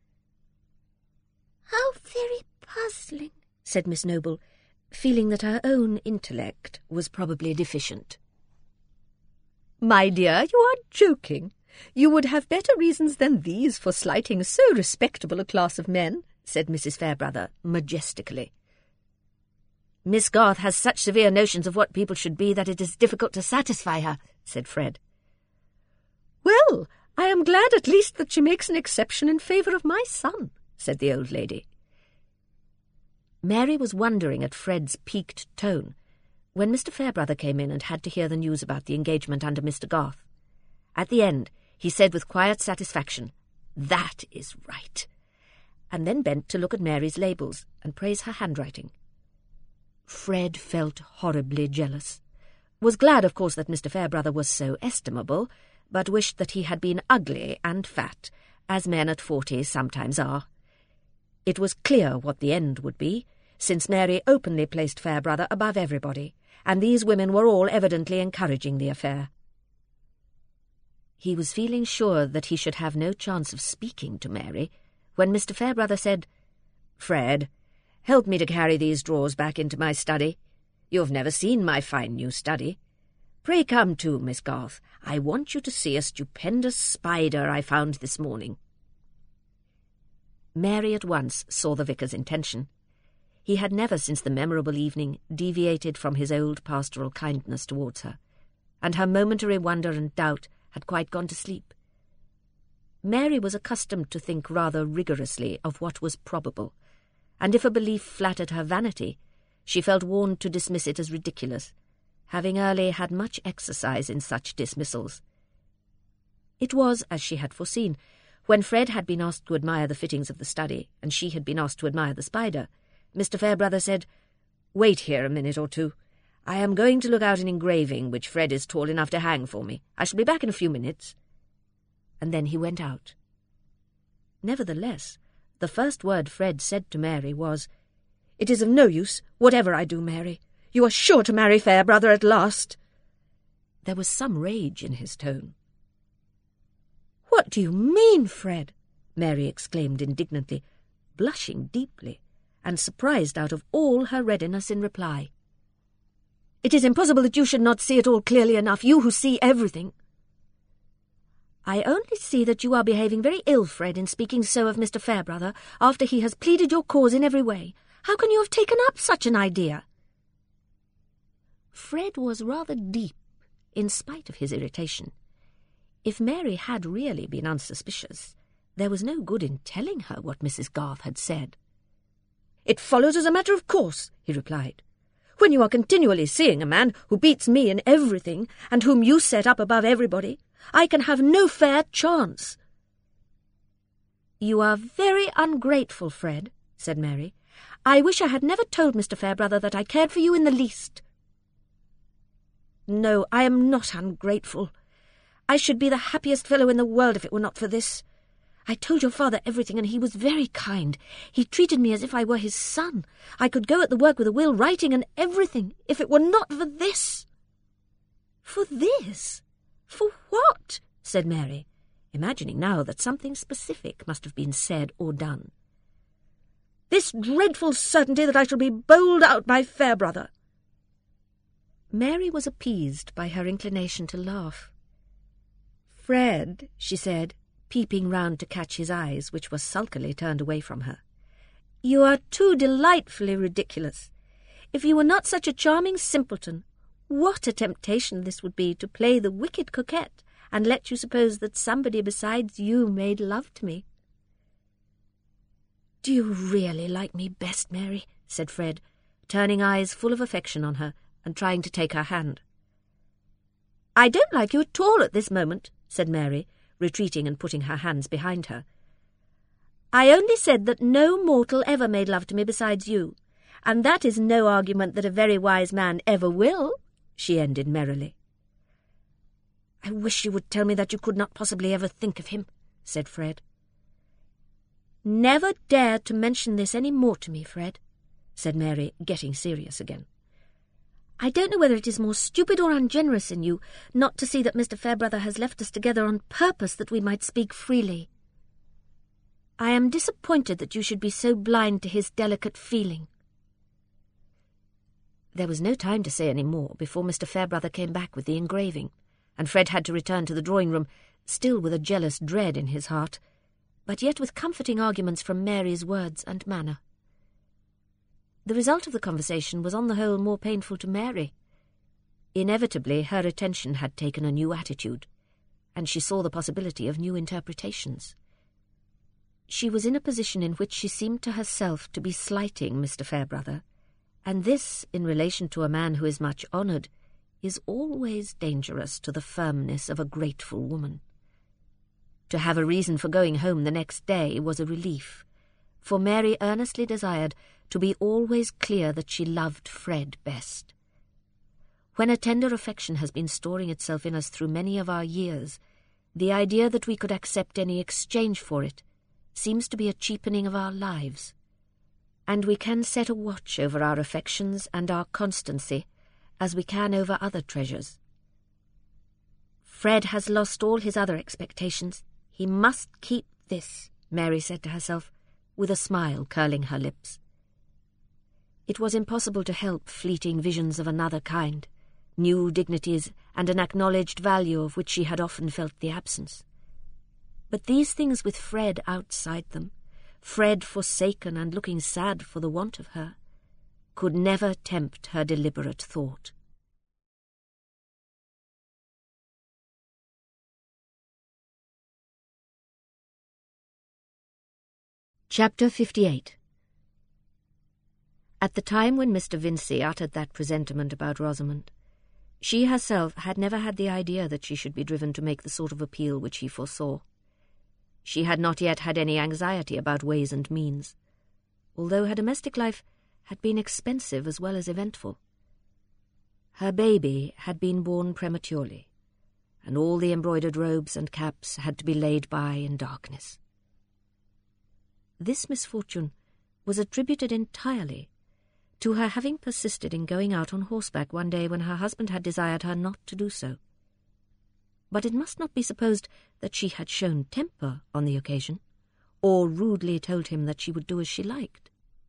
"How very puzzling," said Miss Noble, feeling that her own intellect was probably deficient. "My dear, you are joking. You would have better reasons than these for slighting so respectable a class of men," said Mrs. Fairbrother majestically. "Miss Garth has such severe notions of what people should be that it is difficult to satisfy her," said Fred. "Well, I am glad at least that she makes an exception in favour of my son," said the old lady. Mary was wondering at Fred's piqued tone when Mr. Fairbrother came in and had to hear the news about the engagement under Mr. Garth. At the end, he said with quiet satisfaction, "That is right," and then bent to look at Mary's labels and praise her handwriting. Fred felt horribly jealous, was glad, of course, that Mr. Fairbrother was so estimable, but wished that he had been ugly and fat, as men at 40 sometimes are. It was clear what the end would be, since Mary openly placed Fairbrother above everybody, and these women were all evidently encouraging the affair. He was feeling sure that he should have no chance of speaking to Mary, when Mr. Fairbrother said, "Fred, help me to carry these drawers back into my study. You have never seen my fine new study. Pray come too, Miss Garth. I want you to see a stupendous spider I found this morning." Mary at once saw the vicar's intention. He had never since the memorable evening deviated from his old pastoral kindness towards her, and her momentary wonder and doubt had quite gone to sleep. Mary was accustomed to think rather rigorously of what was probable, and if a belief flattered her vanity, she felt warned to dismiss it as ridiculous, having early had much exercise in such dismissals. It was, as she had foreseen, when Fred had been asked to admire the fittings of the study, and she had been asked to admire the spider, Mr. Fairbrother said, "Wait here a minute or two. I am going to look out an engraving which Fred is tall enough to hang for me. I shall be back in a few minutes." And then he went out. Nevertheless, the first word Fred said to Mary was, "It is of no use, whatever I do, Mary. You are sure to marry Fairbrother at last." There was some rage in his tone. "What do you mean, Fred?" Mary exclaimed indignantly, blushing deeply, and surprised out of all her readiness in reply. "It is impossible that you should not see it all clearly enough, you who see everything." "I only see that you are behaving very ill, Fred, in speaking so of Mr. Fairbrother, after he has pleaded your cause in every way. How can you have taken up such an idea?" Fred was rather deep, in spite of his irritation. If Mary had really been unsuspicious, there was no good in telling her what Mrs. Garth had said. "It follows as a matter of course," he replied. "When you are continually seeing a man who beats me in everything, and whom you set up above everybody, I can have no fair chance." "You are very ungrateful, Fred," said Mary. "I wish I had never told Mr. Fairbrother that I cared for you in the least." "No, I am not ungrateful. I should be the happiest fellow in the world if it were not for this. I told your father everything, and he was very kind. He treated me as if I were his son. I could go at the work with a will, writing and everything, if it were not for this." "For this? For what?" said Mary, imagining now that something specific must have been said or done. "This dreadful certainty that I shall be bowled out by Fairbrother." Mary was appeased by her inclination to laugh. "Fred," she said, peeping round to catch his eyes, which were sulkily turned away from her, "you are too delightfully ridiculous. If you were not such a charming simpleton, what a temptation this would be to play the wicked coquette and let you suppose that somebody besides you made love to me." "Do you really like me best, Mary?" said Fred, turning eyes full of affection on her and trying to take her hand. "I don't like you at all at this moment," said Mary, retreating and putting her hands behind her. "I only said that no mortal ever made love to me besides you, and that is no argument that a very wise man ever will," she ended merrily. "I wish you would tell me that you could not possibly ever think of him," said Fred. "Never dare to mention this any more to me, Fred," said Mary, getting serious again. "I don't know whether it is more stupid or ungenerous in you not to see that Mr. Fairbrother has left us together on purpose that we might speak freely. I am disappointed that you should be so blind to his delicate feeling." There was no time to say any more before Mr. Fairbrother came back with the engraving, and Fred had to return to the drawing-room, still with a jealous dread in his heart, but yet with comforting arguments from Mary's words and manner. The result of the conversation was on the whole more painful to Mary. Inevitably her attention had taken a new attitude, and she saw the possibility of new interpretations. She was in a position in which she seemed to herself to be slighting Mr. Fairbrother, and this, in relation to a man who is much honoured, is always dangerous to the firmness of a grateful woman. To have a reason for going home the next day was a relief, for Mary earnestly desired to be always clear that she loved Fred best. When a tender affection has been storing itself in us through many of our years, the idea that we could accept any exchange for it seems to be a cheapening of our lives, and we can set a watch over our affections and our constancy as we can over other treasures. "Fred has lost all his other expectations. He must keep this," Mary said to herself, with a smile curling her lips. It was impossible to help fleeting visions of another kind, new dignities and an acknowledged value of which she had often felt the absence. But these things with Fred outside them, Fred forsaken and looking sad for the want of her, could never tempt her deliberate thought. Chapter 58. At the time when Mr. Vincey uttered that presentiment about Rosamond, she herself had never had the idea that she should be driven to make the sort of appeal which he foresaw. She had not yet had any anxiety about ways and means, although her domestic life had been expensive as well as eventful. Her baby had been born prematurely, and all the embroidered robes and caps had to be laid by in darkness. This misfortune was attributed entirely to her having persisted in going out on horseback one day when her husband had desired her not to do so. But it must not be supposed that she had shown temper on the occasion, or rudely told him that she would do as she liked.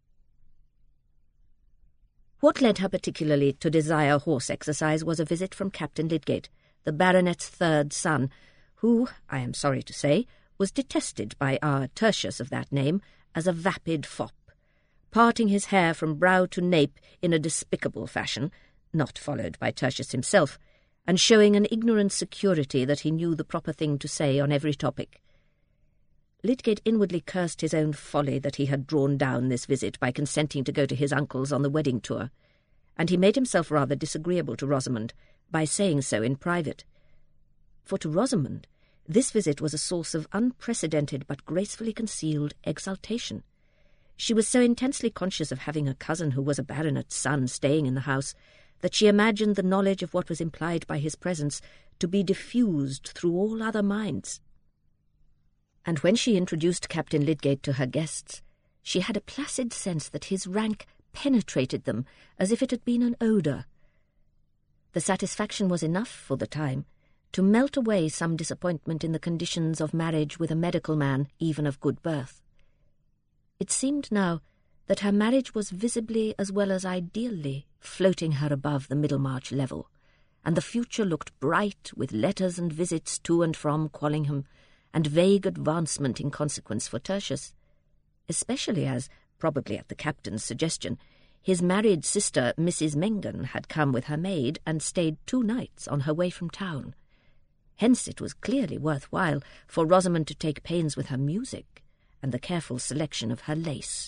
What led her particularly to desire horse exercise was a visit from Captain Lydgate, the baronet's third son, who, I am sorry to say, was detested by our Tertius of that name as a vapid fop, parting his hair from brow to nape in a despicable fashion, not followed by Tertius himself, and showing an ignorant security that he knew the proper thing to say on every topic. Lydgate inwardly cursed his own folly that he had drawn down this visit by consenting to go to his uncle's on the wedding tour, and he made himself rather disagreeable to Rosamond by saying so in private. For to Rosamond this visit was a source of unprecedented but gracefully concealed exultation. She was so intensely conscious of having a cousin who was a baronet's son staying in the house that she imagined the knowledge of what was implied by his presence to be diffused through all other minds. And when she introduced Captain Lydgate to her guests, she had a placid sense that his rank penetrated them as if it had been an odour. The satisfaction was enough, for the time, to melt away some disappointment in the conditions of marriage with a medical man, even of good birth. It seemed now that her marriage was visibly as well as ideally floating her above the Middlemarch level, and the future looked bright with letters and visits to and from Quallingham, and vague advancement in consequence for Tertius, especially as, probably at the captain's suggestion, his married sister, Mrs. Mengan, had come with her maid and stayed 2 nights on her way from town. Hence it was clearly worthwhile for Rosamond to take pains with her music and the careful selection of her lace.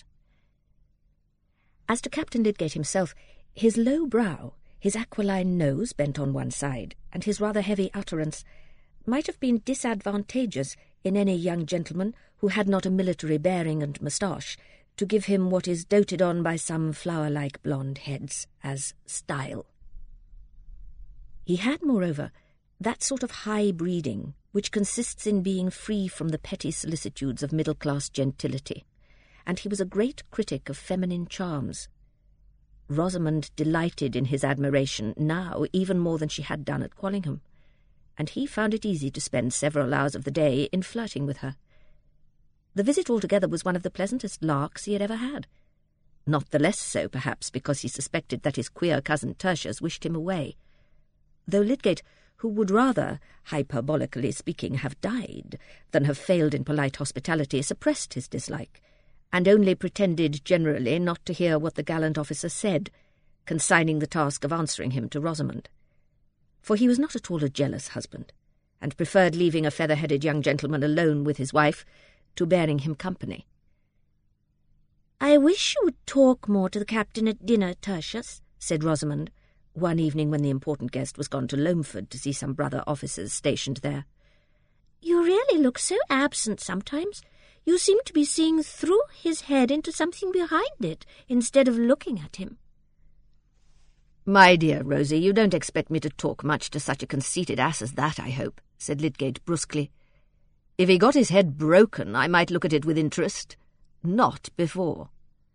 As to Captain Lydgate himself, his low brow, his aquiline nose bent on one side, and his rather heavy utterance might have been disadvantageous in any young gentleman who had not a military bearing and moustache to give him what is doted on by some flower-like blonde heads as style. He had, moreover, that sort of high breeding which consists in being free from the petty solicitudes of middle-class gentility, and he was a great critic of feminine charms. Rosamond delighted in his admiration now even more than she had done at Quallingham, and he found it easy to spend several hours of the day in flirting with her. The visit altogether was one of the pleasantest larks he had ever had, not the less so, perhaps, because he suspected that his queer cousin Tertius wished him away, though Lydgate, who would rather, hyperbolically speaking, have died than have failed in polite hospitality, suppressed his dislike, and only pretended generally not to hear what the gallant officer said, consigning the task of answering him to Rosamond. For he was not at all a jealous husband, and preferred leaving a feather-headed young gentleman alone with his wife to bearing him company. "I wish you would talk more to the captain at dinner, Tertius," said Rosamond, one evening when the important guest was gone to Loamford to see some brother officers stationed there. "You really look so absent sometimes. You seem to be seeing through his head into something behind it, instead of looking at him." "My dear Rosie, you don't expect me to talk much to such a conceited ass as that, I hope," said Lydgate brusquely. "If he got his head broken, I might look at it with interest. Not before."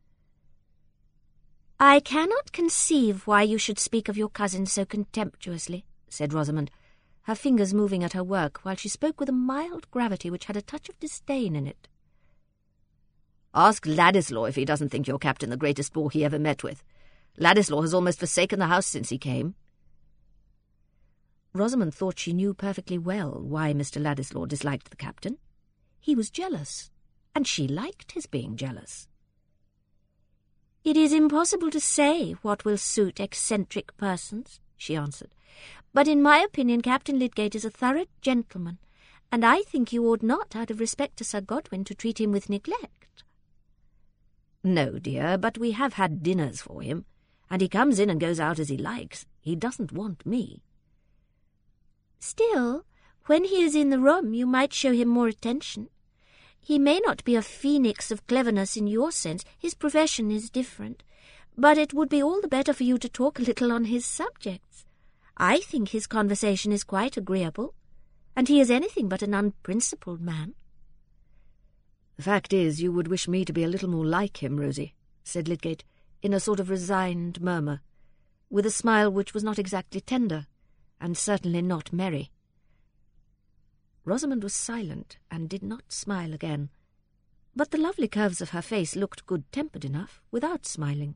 "I cannot conceive why you should speak of your cousin so contemptuously," said Rosamond, her fingers moving at her work, while she spoke with a mild gravity which had a touch of disdain in it. "Ask Ladislaw if he doesn't think your captain the greatest bore he ever met with. Ladislaw has almost forsaken the house since he came." Rosamond thought she knew perfectly well why Mr. Ladislaw disliked the captain. He was jealous, and she liked his being jealous. "It is impossible to say what will suit eccentric persons," she answered, "but in my opinion Captain Lydgate is a thorough gentleman, and I think you ought not, out of respect to Sir Godwin, to treat him with neglect." "No, dear, but we have had dinners for him, and he comes in and goes out as he likes. He doesn't want me." "Still, when he is in the room, you might show him more attention. He may not be a phoenix of cleverness in your sense, his profession is different, but it would be all the better for you to talk a little on his subjects. I think his conversation is quite agreeable, and he is anything but an unprincipled man." "The fact is, you would wish me to be a little more like him, Rosie," said Lydgate, in a sort of resigned murmur, with a smile which was not exactly tender, and certainly not merry. Rosamond was silent and did not smile again, but the lovely curves of her face looked good-tempered enough without smiling.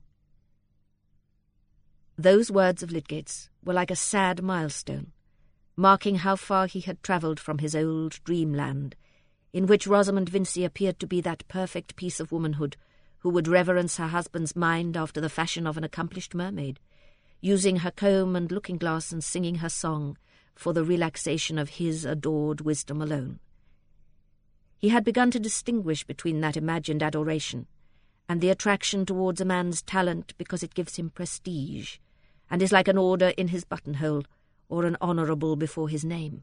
Those words of Lydgate's were like a sad milestone, marking how far he had travelled from his old dreamland, in which Rosamond Vincy appeared to be that perfect piece of womanhood who would reverence her husband's mind after the fashion of an accomplished mermaid, using her comb and looking-glass and singing her song for the relaxation of his adored wisdom alone. He had begun to distinguish between that imagined adoration and the attraction towards a man's talent because it gives him prestige, and is like an order in his buttonhole or an honourable before his name.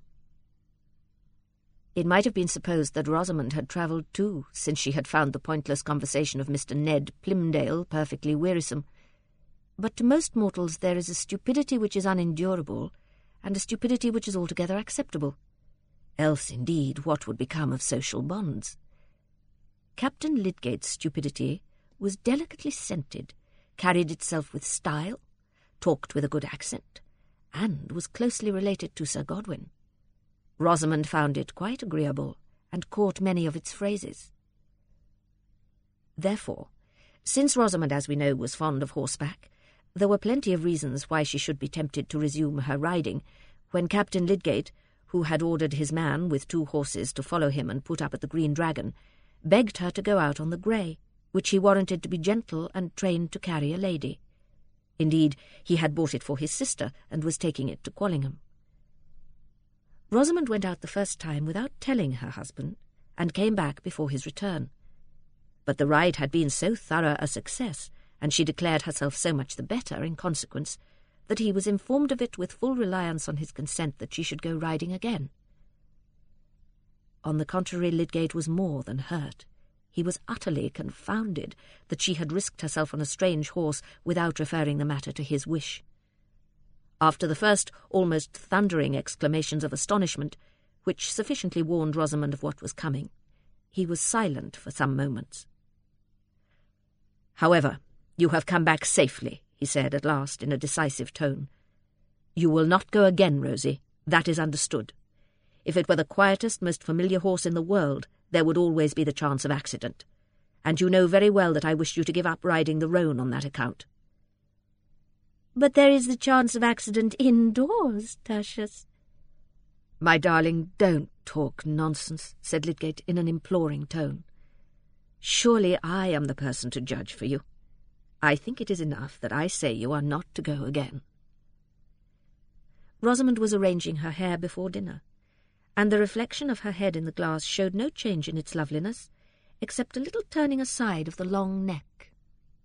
It might have been supposed that Rosamond had travelled too, since she had found the pointless conversation of Mr. Ned Plymdale perfectly wearisome. But to most mortals there is a stupidity which is unendurable, and a stupidity which is altogether acceptable. Else, indeed, what would become of social bonds? Captain Lydgate's stupidity was delicately scented, carried itself with style, talked with a good accent, and was closely related to Sir Godwin. Rosamond found it quite agreeable, and caught many of its phrases. Therefore, since Rosamond, as we know, was fond of horseback, there were plenty of reasons why she should be tempted to resume her riding, when Captain Lydgate, who had ordered his man with 2 horses to follow him and put up at the Green Dragon, begged her to go out on the grey, which he warranted to be gentle and trained to carry a lady. Indeed, he had bought it for his sister, and was taking it to Quallingham. Rosamond went out the first time without telling her husband, and came back before his return. But the ride had been so thorough a success, and she declared herself so much the better in consequence, that he was informed of it with full reliance on his consent that she should go riding again. On the contrary, Lydgate was more than hurt. He was utterly confounded that she had risked herself on a strange horse without referring the matter to his wish. After the first almost thundering exclamations of astonishment, which sufficiently warned Rosamond of what was coming, he was silent for some moments. "However, you have come back safely," he said at last in a decisive tone. "You will not go again, Rosie. That is understood. If it were the quietest, most familiar horse in the world, there would always be the chance of accident. And you know very well that I wished you to give up riding the roan on that account." "But there is the chance of accident indoors, Tertius." "My darling, don't talk nonsense," said Lydgate in an imploring tone. "Surely I am the person to judge for you. I think it is enough that I say you are not to go again." Rosamond was arranging her hair before dinner, and the reflection of her head in the glass showed no change in its loveliness, except a little turning aside of the long neck.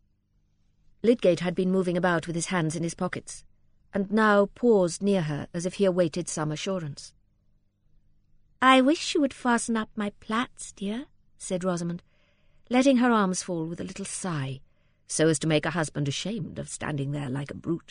Lydgate had been moving about with his hands in his pockets, and now paused near her as if he awaited some assurance. "I wish you would fasten up my plaits, dear," said Rosamond, letting her arms fall with a little sigh, so as to make her husband ashamed of standing there like a brute.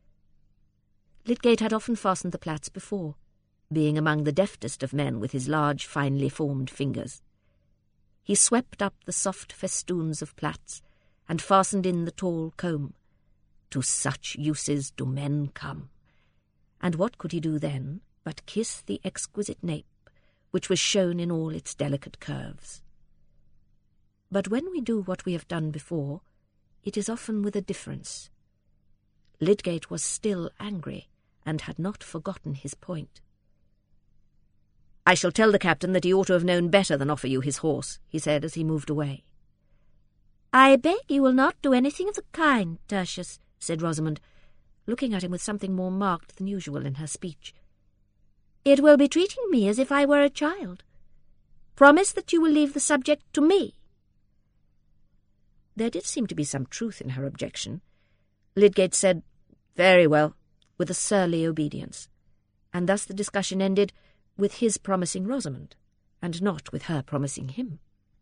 Lydgate had often fastened the plaits before, being among the deftest of men with his large, finely formed fingers. He swept up the soft festoons of plaits, and fastened in the tall comb. To such uses do men come. And what could he do then but kiss the exquisite nape, which was shown in all its delicate curves? But when we do what we have done before, it is often with a difference. Lydgate was still angry, and had not forgotten his point. "I shall tell the captain that he ought to have known better than offer you his horse," he said as he moved away. "I beg you will not do anything of the kind, Tertius," said Rosamond, looking at him with something more marked than usual in her speech. "It will be treating me as if I were a child. Promise that you will leave the subject to me." There did seem to be some truth in her objection. Lydgate said, "Very well," with a surly obedience, and thus the discussion ended with his promising Rosamond, and not with her promising him.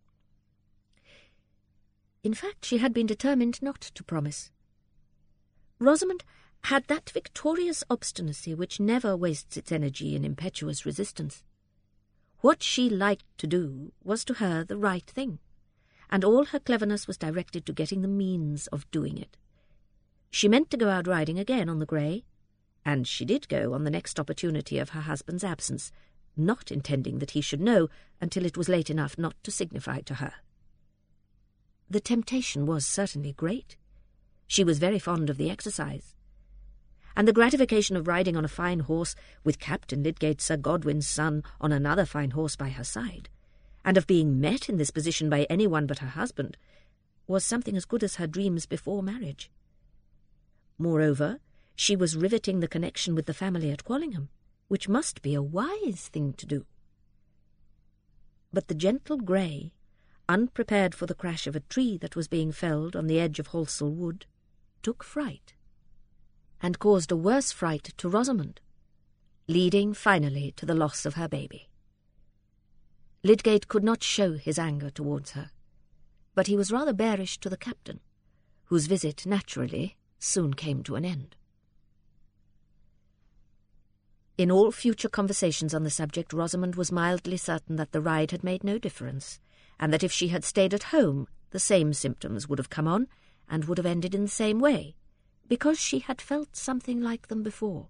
In fact, she had been determined not to promise. Rosamond had that victorious obstinacy which never wastes its energy in impetuous resistance. What she liked to do was to her the right thing, and all her cleverness was directed to getting the means of doing it. She meant to go out riding again on the grey, and she did go on the next opportunity of her husband's absence, not intending that he should know until it was late enough not to signify to her. The temptation was certainly great. She was very fond of the exercise, and the gratification of riding on a fine horse with Captain Lydgate, Sir Godwin's son, on another fine horse by her side, and of being met in this position by anyone but her husband, was something as good as her dreams before marriage. Moreover, She was riveting the connection with the family at Quallingham, which must be a wise thing to do. But the gentle Grey, unprepared for the crash of a tree that was being felled on the edge of Halsell Wood, took fright, and caused a worse fright to Rosamond, leading finally to the loss of her baby. Lydgate could not show his anger towards her, but he was rather bearish to the captain, whose visit, naturally, soon came to an end. In all future conversations on the subject, Rosamond was mildly certain that the ride had made no difference, and that if she had stayed at home, the same symptoms would have come on, and would have ended in the same way, because she had felt something like them before.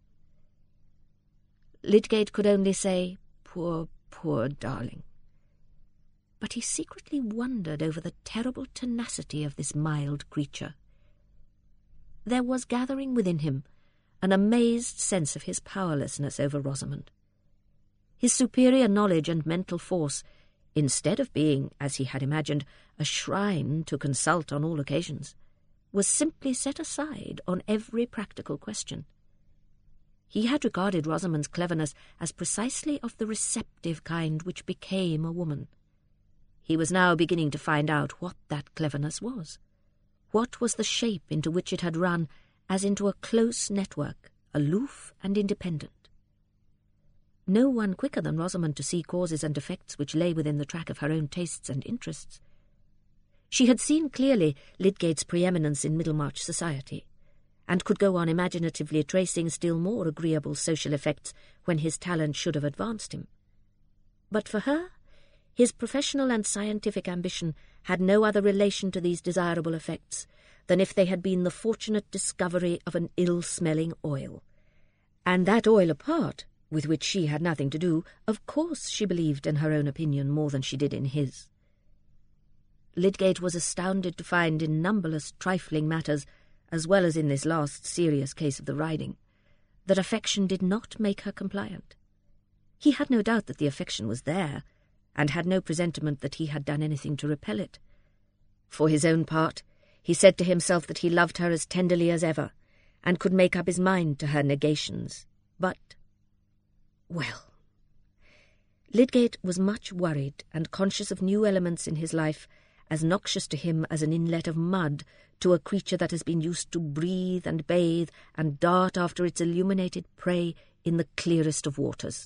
Lydgate could only say, "Poor, poor darling." But he secretly wondered over the terrible tenacity of this mild creature. There was gathering within him an amazed sense of his powerlessness over Rosamond. His superior knowledge and mental force, instead of being, as he had imagined, a shrine to consult on all occasions, was simply set aside on every practical question. He had regarded Rosamond's cleverness as precisely of the receptive kind which became a woman. He was now beginning to find out what that cleverness was. What was the shape into which it had run as into a close network, aloof and independent? No one quicker than Rosamond to see causes and effects which lay within the track of her own tastes and interests. She had seen clearly Lydgate's preeminence in Middlemarch society, and could go on imaginatively tracing still more agreeable social effects when his talent should have advanced him. But for her, his professional and scientific ambition had no other relation to these desirable effects than if they had been the fortunate discovery of an ill-smelling oil. And that oil apart, with which she had nothing to do, of course she believed in her own opinion more than she did in his. Lydgate was astounded to find in numberless trifling matters, as well as in this last serious case of the riding, that affection did not make her compliant. He had no doubt that the affection was there, and had no presentiment that he had done anything to repel it. For his own part, he said to himself that he loved her as tenderly as ever, and could make up his mind to her negations. But, well, Lydgate was much worried and conscious of new elements in his life, as noxious to him as an inlet of mud to a creature that has been used to breathe and bathe and dart after its illuminated prey in the clearest of waters.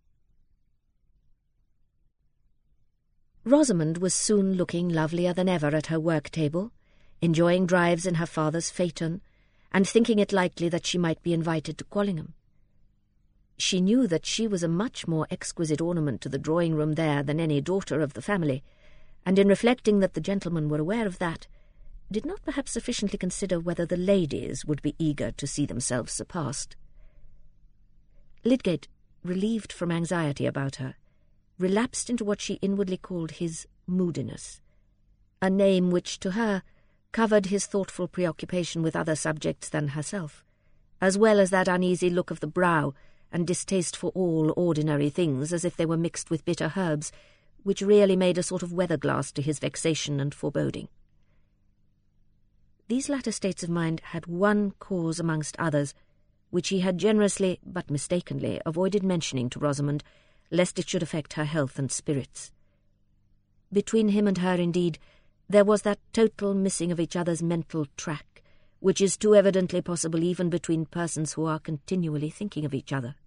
Rosamond was soon looking lovelier than ever at her work-table, enjoying drives in her father's phaeton, and thinking it likely that she might be invited to Quallingham. She knew that she was a much more exquisite ornament to the drawing-room there than any daughter of the family, and in reflecting that the gentlemen were aware of that, did not perhaps sufficiently consider whether the ladies would be eager to see themselves surpassed. Lydgate, relieved from anxiety about her, relapsed into what she inwardly called his moodiness, a name which, to her, covered his thoughtful preoccupation with other subjects than herself, as well as that uneasy look of the brow and distaste for all ordinary things as if they were mixed with bitter herbs, which really made a sort of weather-glass to his vexation and foreboding. These latter states of mind had one cause amongst others, which he had generously, but mistakenly, avoided mentioning to Rosamond, lest it should affect her health and spirits. Between him and her, indeed, there was that total missing of each other's mental track, which is too evidently possible even between persons who are continually thinking of each other.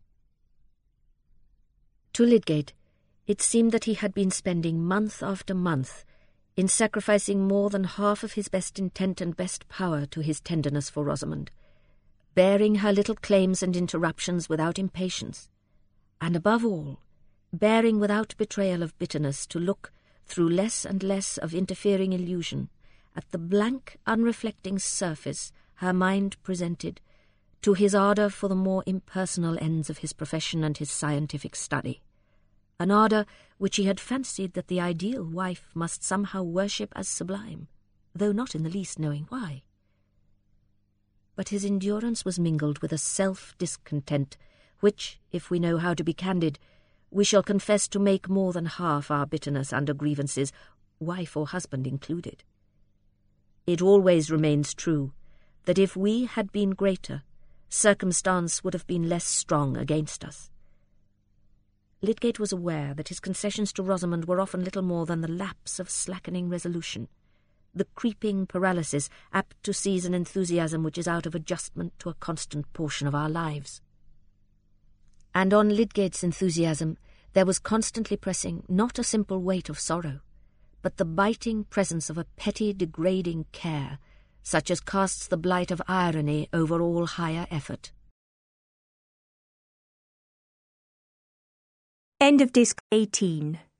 To Lydgate, it seemed that he had been spending month after month in sacrificing more than half of his best intent and best power to his tenderness for Rosamond, bearing her little claims and interruptions without impatience, and above all, bearing without betrayal of bitterness to look, through less and less of interfering illusion, at the blank, unreflecting surface her mind presented to his ardour for the more impersonal ends of his profession and his scientific study, an ardour which he had fancied that the ideal wife must somehow worship as sublime, though not in the least knowing why. But his endurance was mingled with a self-discontent which, if we know how to be candid, we shall confess to make more than half our bitterness under grievances, wife or husband included. It always remains true that if we had been greater, circumstance would have been less strong against us. Lydgate was aware that his concessions to Rosamond were often little more than the lapse of slackening resolution, the creeping paralysis apt to seize an enthusiasm which is out of adjustment to a constant portion of our lives. And on Lydgate's enthusiasm there was constantly pressing not a simple weight of sorrow, but the biting presence of a petty, degrading care, such as casts the blight of irony over all higher effort. End of Disc 18.